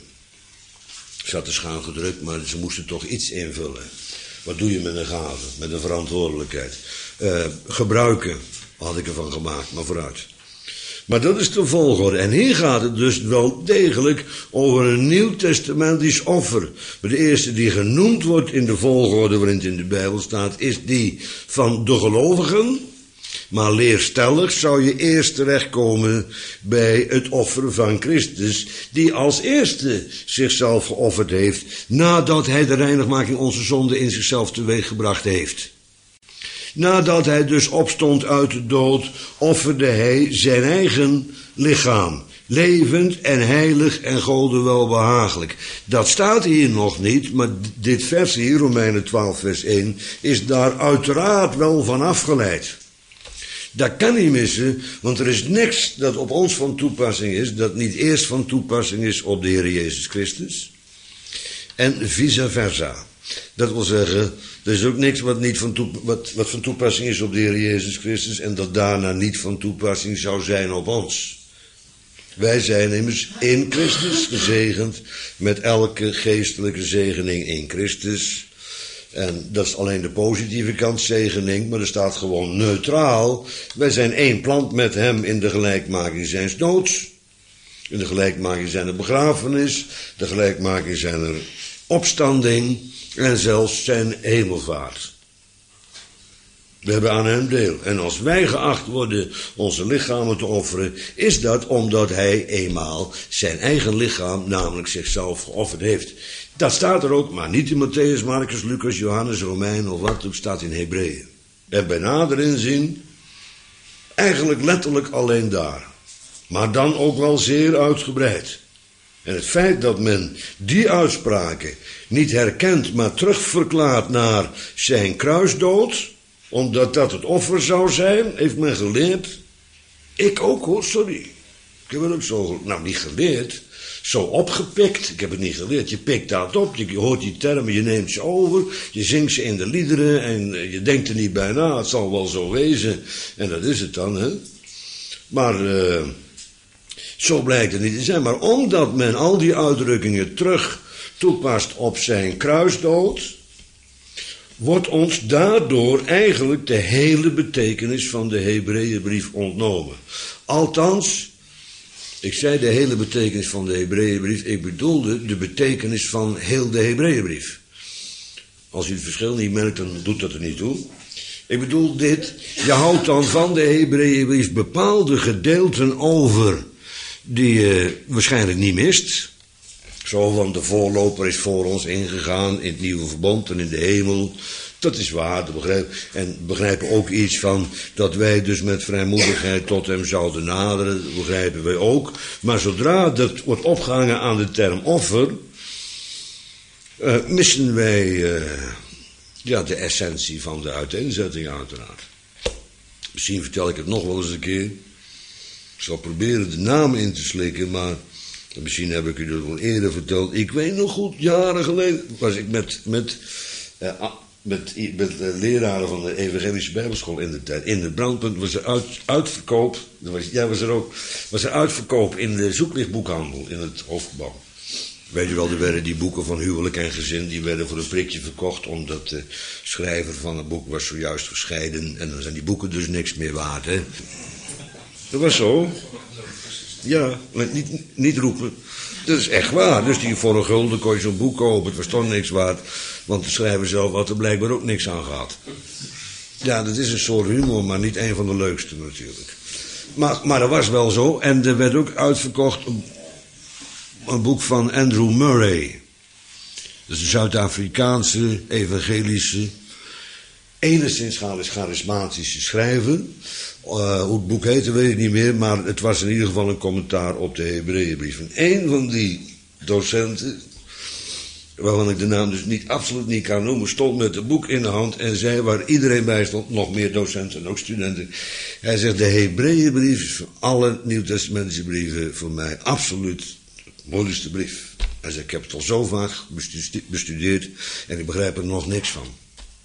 Het zat er schuin gedrukt, maar ze moesten toch iets invullen. Wat doe je met een gave, met een verantwoordelijkheid? Uh, gebruiken, had ik ervan gemaakt, maar vooruit. Maar dat is de volgorde. En hier gaat het dus wel degelijk over een nieuwtestamentisch offer. Maar de eerste die genoemd wordt in de volgorde waarin het in de Bijbel staat, is die van de gelovigen. Maar leerstellig zou je eerst terechtkomen bij het offer van Christus, die als eerste zichzelf geofferd heeft, nadat hij de reinigmaking onze zonde in zichzelf teweeggebracht heeft. Nadat hij dus opstond uit de dood, offerde hij zijn eigen lichaam, levend en heilig en Gode welbehagelijk. Dat staat hier nog niet, maar dit vers hier, Romeinen twaalf vers één, is daar uiteraard wel van afgeleid. Dat kan niet missen, want er is niks dat op ons van toepassing is, dat niet eerst van toepassing is op de Heer Jezus Christus. En vice versa. Dat wil zeggen, er is ook niks wat, niet van toe, wat, wat van toepassing is op de Heer Jezus Christus en dat daarna niet van toepassing zou zijn op ons. Wij zijn immers in Christus gezegend met elke geestelijke zegening in Christus. En dat is alleen de positieve kant zegening, maar er staat gewoon neutraal. Wij zijn één plant met hem in de gelijkmaking zijns doods. In de gelijkmaking zijn er begrafenis, de gelijkmaking zijn er opstanding en zelfs zijn hemelvaart. We hebben aan hem deel. En als wij geacht worden onze lichamen te offeren, is dat omdat hij eenmaal zijn eigen lichaam, namelijk zichzelf, geofferd heeft. Dat staat er ook, maar niet in Matthäus, Marcus, Lucas, Johannes, Romeinen of wat, het staat in Hebreeën. En bij nader inzien, eigenlijk letterlijk alleen daar. Maar dan ook wel zeer uitgebreid. En het feit dat men die uitspraken niet herkent, maar terugverklaart naar zijn kruisdood, omdat dat het offer zou zijn, heeft men geleerd. Ik ook hoor, sorry. Ik heb het ook zo, nou niet geleerd, zo opgepikt. Ik heb het niet geleerd. Je pikt dat op, je hoort die termen, je neemt ze over, je zingt ze in de liederen en je denkt er niet bij na, het zal wel zo wezen. En dat is het dan, hè. Maar uh, zo blijkt het niet te zijn. Maar omdat men al die uitdrukkingen terug toepast op zijn kruisdood, wordt ons daardoor eigenlijk de hele betekenis van de Hebreeënbrief ontnomen. Althans, ik zei de hele betekenis van de Hebreeënbrief, ik bedoelde de betekenis van heel de Hebreeënbrief. Als u het verschil niet merkt, dan doet dat er niet toe. Ik bedoel dit, je houdt dan van de Hebreeënbrief bepaalde gedeelten over die je waarschijnlijk niet mist. Zo van de voorloper is voor ons ingegaan in het nieuwe verbond en in de hemel. Dat is waar, dat begrijp ik. En begrijpen ook iets van dat wij dus met vrijmoedigheid tot hem zouden naderen. Dat begrijpen wij ook. Maar zodra dat wordt opgehangen aan de term offer, uh, missen wij uh, ja, de essentie van de uiteenzetting uiteraard. Misschien vertel ik het nog wel eens een keer. Ik zal proberen de naam in te slikken, maar misschien heb ik u dat wel eerder verteld. Ik weet nog goed, jaren geleden was ik met, met, uh, met, met uh, leraren van de Evangelische Bijbelschool in de tijd. In het Brandpunt was er uit, uitverkoop, was, ja, was er ook, was er uitverkoop in de zoeklichtboekhandel in het hoofdgebouw. Weet u wel, er werden die boeken van huwelijk en gezin, die werden voor een prikje verkocht, omdat de schrijver van het boek was zojuist gescheiden. En dan zijn die boeken dus niks meer waard, hè. Dat was zo. Ja, maar niet, niet roepen. Dat is echt waar. Dus die voor een gulden kon je zo'n boek kopen. Het was toch niks waard. Want de schrijver zelf had er blijkbaar ook niks aan gehad. Ja, dat is een soort humor, maar niet een van de leukste natuurlijk. Maar, maar dat was wel zo. En er werd ook uitverkocht een, een boek van Andrew Murray. Dat is een Zuid-Afrikaanse, evangelische, enigszins charismatische schrijver. Uh, hoe het boek heette weet ik niet meer, maar het was in ieder geval een commentaar op de Hebreeënbrief. En een van die docenten, waarvan ik de naam dus niet, absoluut niet kan noemen, stond met het boek in de hand en zei, waar iedereen bij stond, nog meer docenten en ook studenten. Hij zegt, de Hebreeënbrief is van alle Nieuwtestamentische brieven voor mij absoluut de moeilijkste brief. Hij zegt, ik heb het al zo vaak bestudeerd en ik begrijp er nog niks van.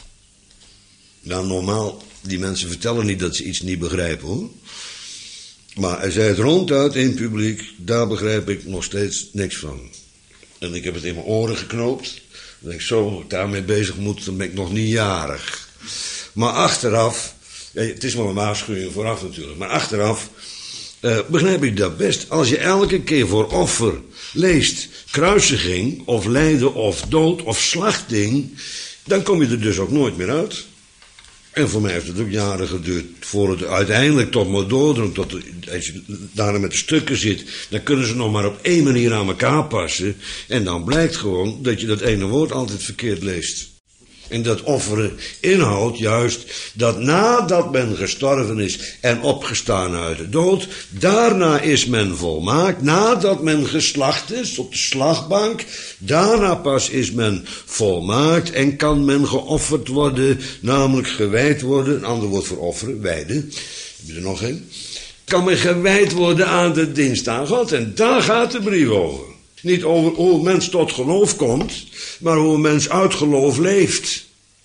Nou, normaal, die mensen vertellen niet dat ze iets niet begrijpen, hoor. Maar hij zei het ronduit in het publiek, daar begrijp ik nog steeds niks van. En ik heb het in mijn oren geknoopt. Dan denk ik, zo, als ik daarmee bezig moet, dan ben ik nog niet jarig. Maar achteraf, ja, het is maar een waarschuwing vooraf natuurlijk, maar achteraf uh, begrijp ik dat best. Als je elke keer voor offer leest, kruisiging, of lijden, of dood, of slachting, dan kom je er dus ook nooit meer uit. En voor mij heeft het ook jaren geduurd voor het uiteindelijk tot maar doordrong. Tot, als je daarna met de stukken zit, dan kunnen ze nog maar op één manier aan elkaar passen. En dan blijkt gewoon dat je dat ene woord altijd verkeerd leest. En dat offeren inhoudt juist dat nadat men gestorven is en opgestaan uit de dood, daarna is men volmaakt, nadat men geslacht is op de slagbank, daarna pas is men volmaakt en kan men geofferd worden, namelijk gewijd worden, een ander woord voor offeren, wijden, heb je er nog een? Kan men gewijd worden aan de dienst aan God en daar gaat de brief over. Niet over hoe een mens tot geloof komt, maar hoe een mens uit geloof leeft.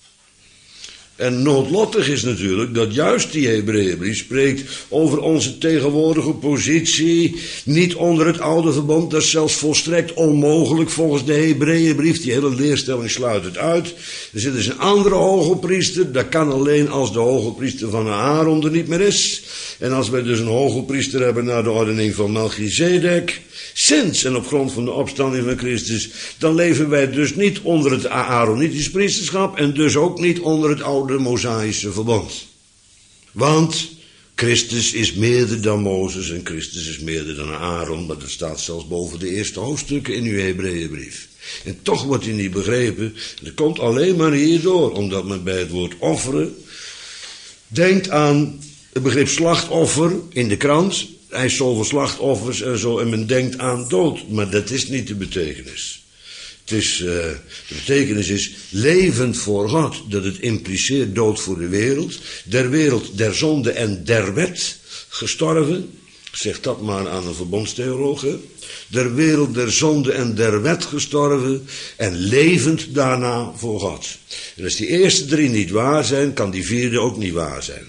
En noodlottig is natuurlijk dat juist die Hebreeënbrief spreekt over onze tegenwoordige positie, niet onder het oude verbond. Dat is zelfs volstrekt onmogelijk volgens de Hebreeënbrief. Die hele leerstelling sluit het uit. Er zit dus een andere hogepriester, dat kan alleen als de hogepriester van Aaron er niet meer is. En als wij dus een hogepriester hebben naar de ordening van Melchizedek, sinds en op grond van de opstanding van Christus, dan leven wij dus niet onder het Aaronitisch priesterschap en dus ook niet onder het oude Mosaïsche verbond. Want Christus is meerder dan Mozes en Christus is meerder dan Aaron, maar dat staat zelfs boven de eerste hoofdstukken in uw Hebreeënbrief. En toch wordt hij niet begrepen. Dat komt alleen maar hierdoor, omdat men bij het woord offeren denkt aan het begrip slachtoffer in de krant. Hij is zoveel slachtoffers en zo, en men denkt aan dood. Maar dat is niet de betekenis. Het is, uh, de betekenis is levend voor God. Dat het impliceert dood voor de wereld. Der wereld, der zonde en der wet gestorven. Zeg dat maar aan een verbondstheoloog. Hè? Der wereld, der zonde en der wet gestorven. En levend daarna voor God. En als die eerste drie niet waar zijn, kan die vierde ook niet waar zijn.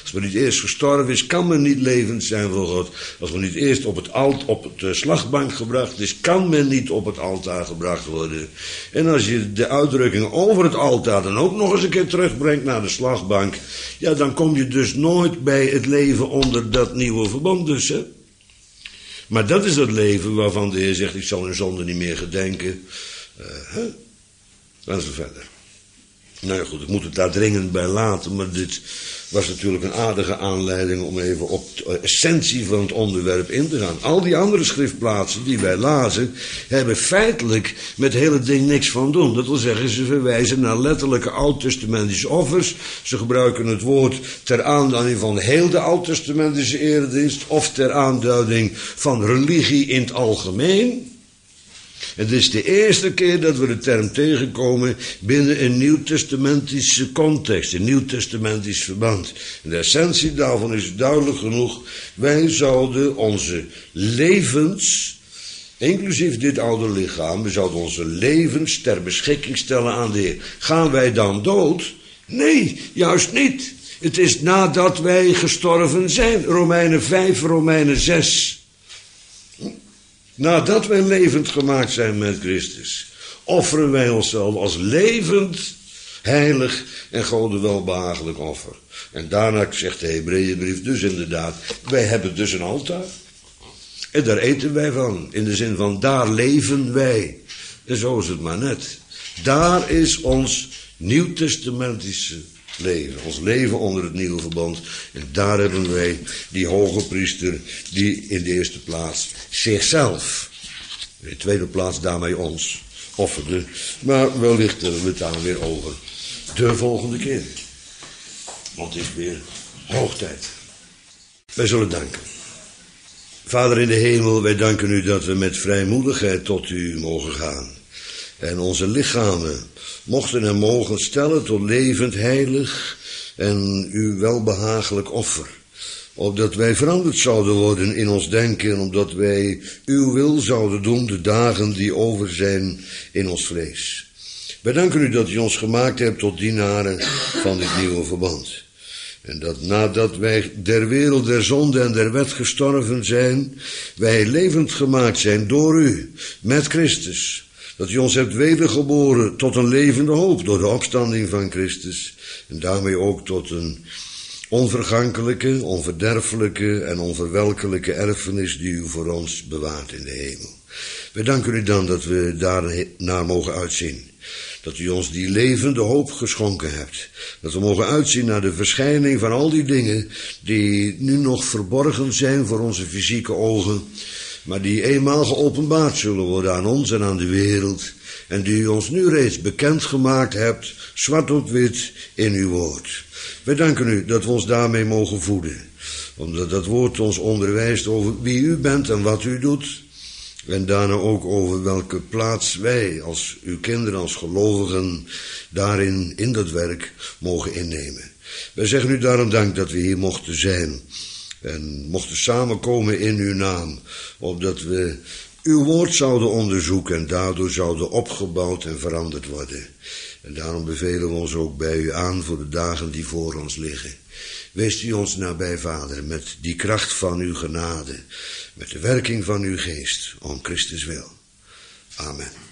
Als men niet eerst gestorven is, kan men niet levend zijn voor God. Als men niet eerst op het, alt, op het uh, slagbank gebracht is, kan men niet op het altaar gebracht worden. En als je de uitdrukking over het altaar dan ook nog eens een keer terugbrengt naar de slagbank, ja, dan kom je dus nooit bij het leven onder dat nieuwe verbond dus, hè. Maar dat is het leven waarvan de Heer zegt, ik zal hun zonde niet meer gedenken. Uh, huh? Gaan ze verder. Nou ja, goed, ik moet het daar dringend bij laten, maar dit was natuurlijk een aardige aanleiding om even op de essentie van het onderwerp in te gaan. Al die andere schriftplaatsen die wij lazen, hebben feitelijk met het hele ding niks van doen. Dat wil zeggen, ze verwijzen naar letterlijke oud-testamentische offers. Ze gebruiken het woord ter aanduiding van heel de oud-testamentische eredienst of ter aanduiding van religie in het algemeen. Het is de eerste keer dat we de term tegenkomen binnen een nieuwtestamentische context, een nieuwtestamentisch verband. En de essentie daarvan is duidelijk genoeg. Wij zouden onze levens, inclusief dit oude lichaam, we zouden onze levens ter beschikking stellen aan de Heer. Gaan wij dan dood? Nee, juist niet. Het is nadat wij gestorven zijn. Romeinen vijf, Romeinen zes. Nadat wij levend gemaakt zijn met Christus, offeren wij onszelf als levend, heilig en God welbehagelijk offer. En daarna zegt de Hebreeënbrief dus inderdaad, wij hebben dus een altaar. En daar eten wij van, in de zin van daar leven wij. En zo is het maar net. Daar is ons nieuwtestamentische leven, ons leven onder het nieuwe verbond. En daar hebben wij die hoge priester die in de eerste plaats zichzelf, in de tweede plaats daarmee ons, offerde. Maar wellicht hebben we het daar weer over de volgende keer. Want het is weer hoog tijd. Wij zullen danken. Vader in de hemel, wij danken u dat we met vrijmoedigheid tot u mogen gaan. En onze lichamen mochten en mogen stellen tot levend, heilig en u welbehagelijk offer. Opdat wij veranderd zouden worden in ons denken, omdat wij uw wil zouden doen de dagen die over zijn in ons vlees. Wij danken u dat u ons gemaakt hebt tot dienaren van dit nieuwe verbond. En dat nadat wij der wereld der zonde en der wet gestorven zijn, wij levend gemaakt zijn door u, met Christus. Dat u ons hebt wedergeboren tot een levende hoop door de opstanding van Christus. En daarmee ook tot een onvergankelijke, onverderfelijke en onverwelkelijke erfenis die u voor ons bewaart in de hemel. We danken u dan dat we daar naar mogen uitzien. Dat u ons die levende hoop geschonken hebt. Dat we mogen uitzien naar de verschijning van al die dingen die nu nog verborgen zijn voor onze fysieke ogen, maar die eenmaal geopenbaard zullen worden aan ons en aan de wereld, en die u ons nu reeds bekendgemaakt hebt, zwart op wit in uw woord. Wij danken u dat we ons daarmee mogen voeden, omdat dat woord ons onderwijst over wie u bent en wat u doet, en daarna ook over welke plaats wij als uw kinderen, als gelovigen, daarin, in dat werk, mogen innemen. Wij zeggen u daarom dank dat we hier mochten zijn en mochten samenkomen in uw naam, opdat we uw woord zouden onderzoeken en daardoor zouden opgebouwd en veranderd worden. En daarom bevelen we ons ook bij u aan voor de dagen die voor ons liggen. Wees u ons nabij, Vader, met die kracht van uw genade, met de werking van uw geest, om Christus wil. Amen.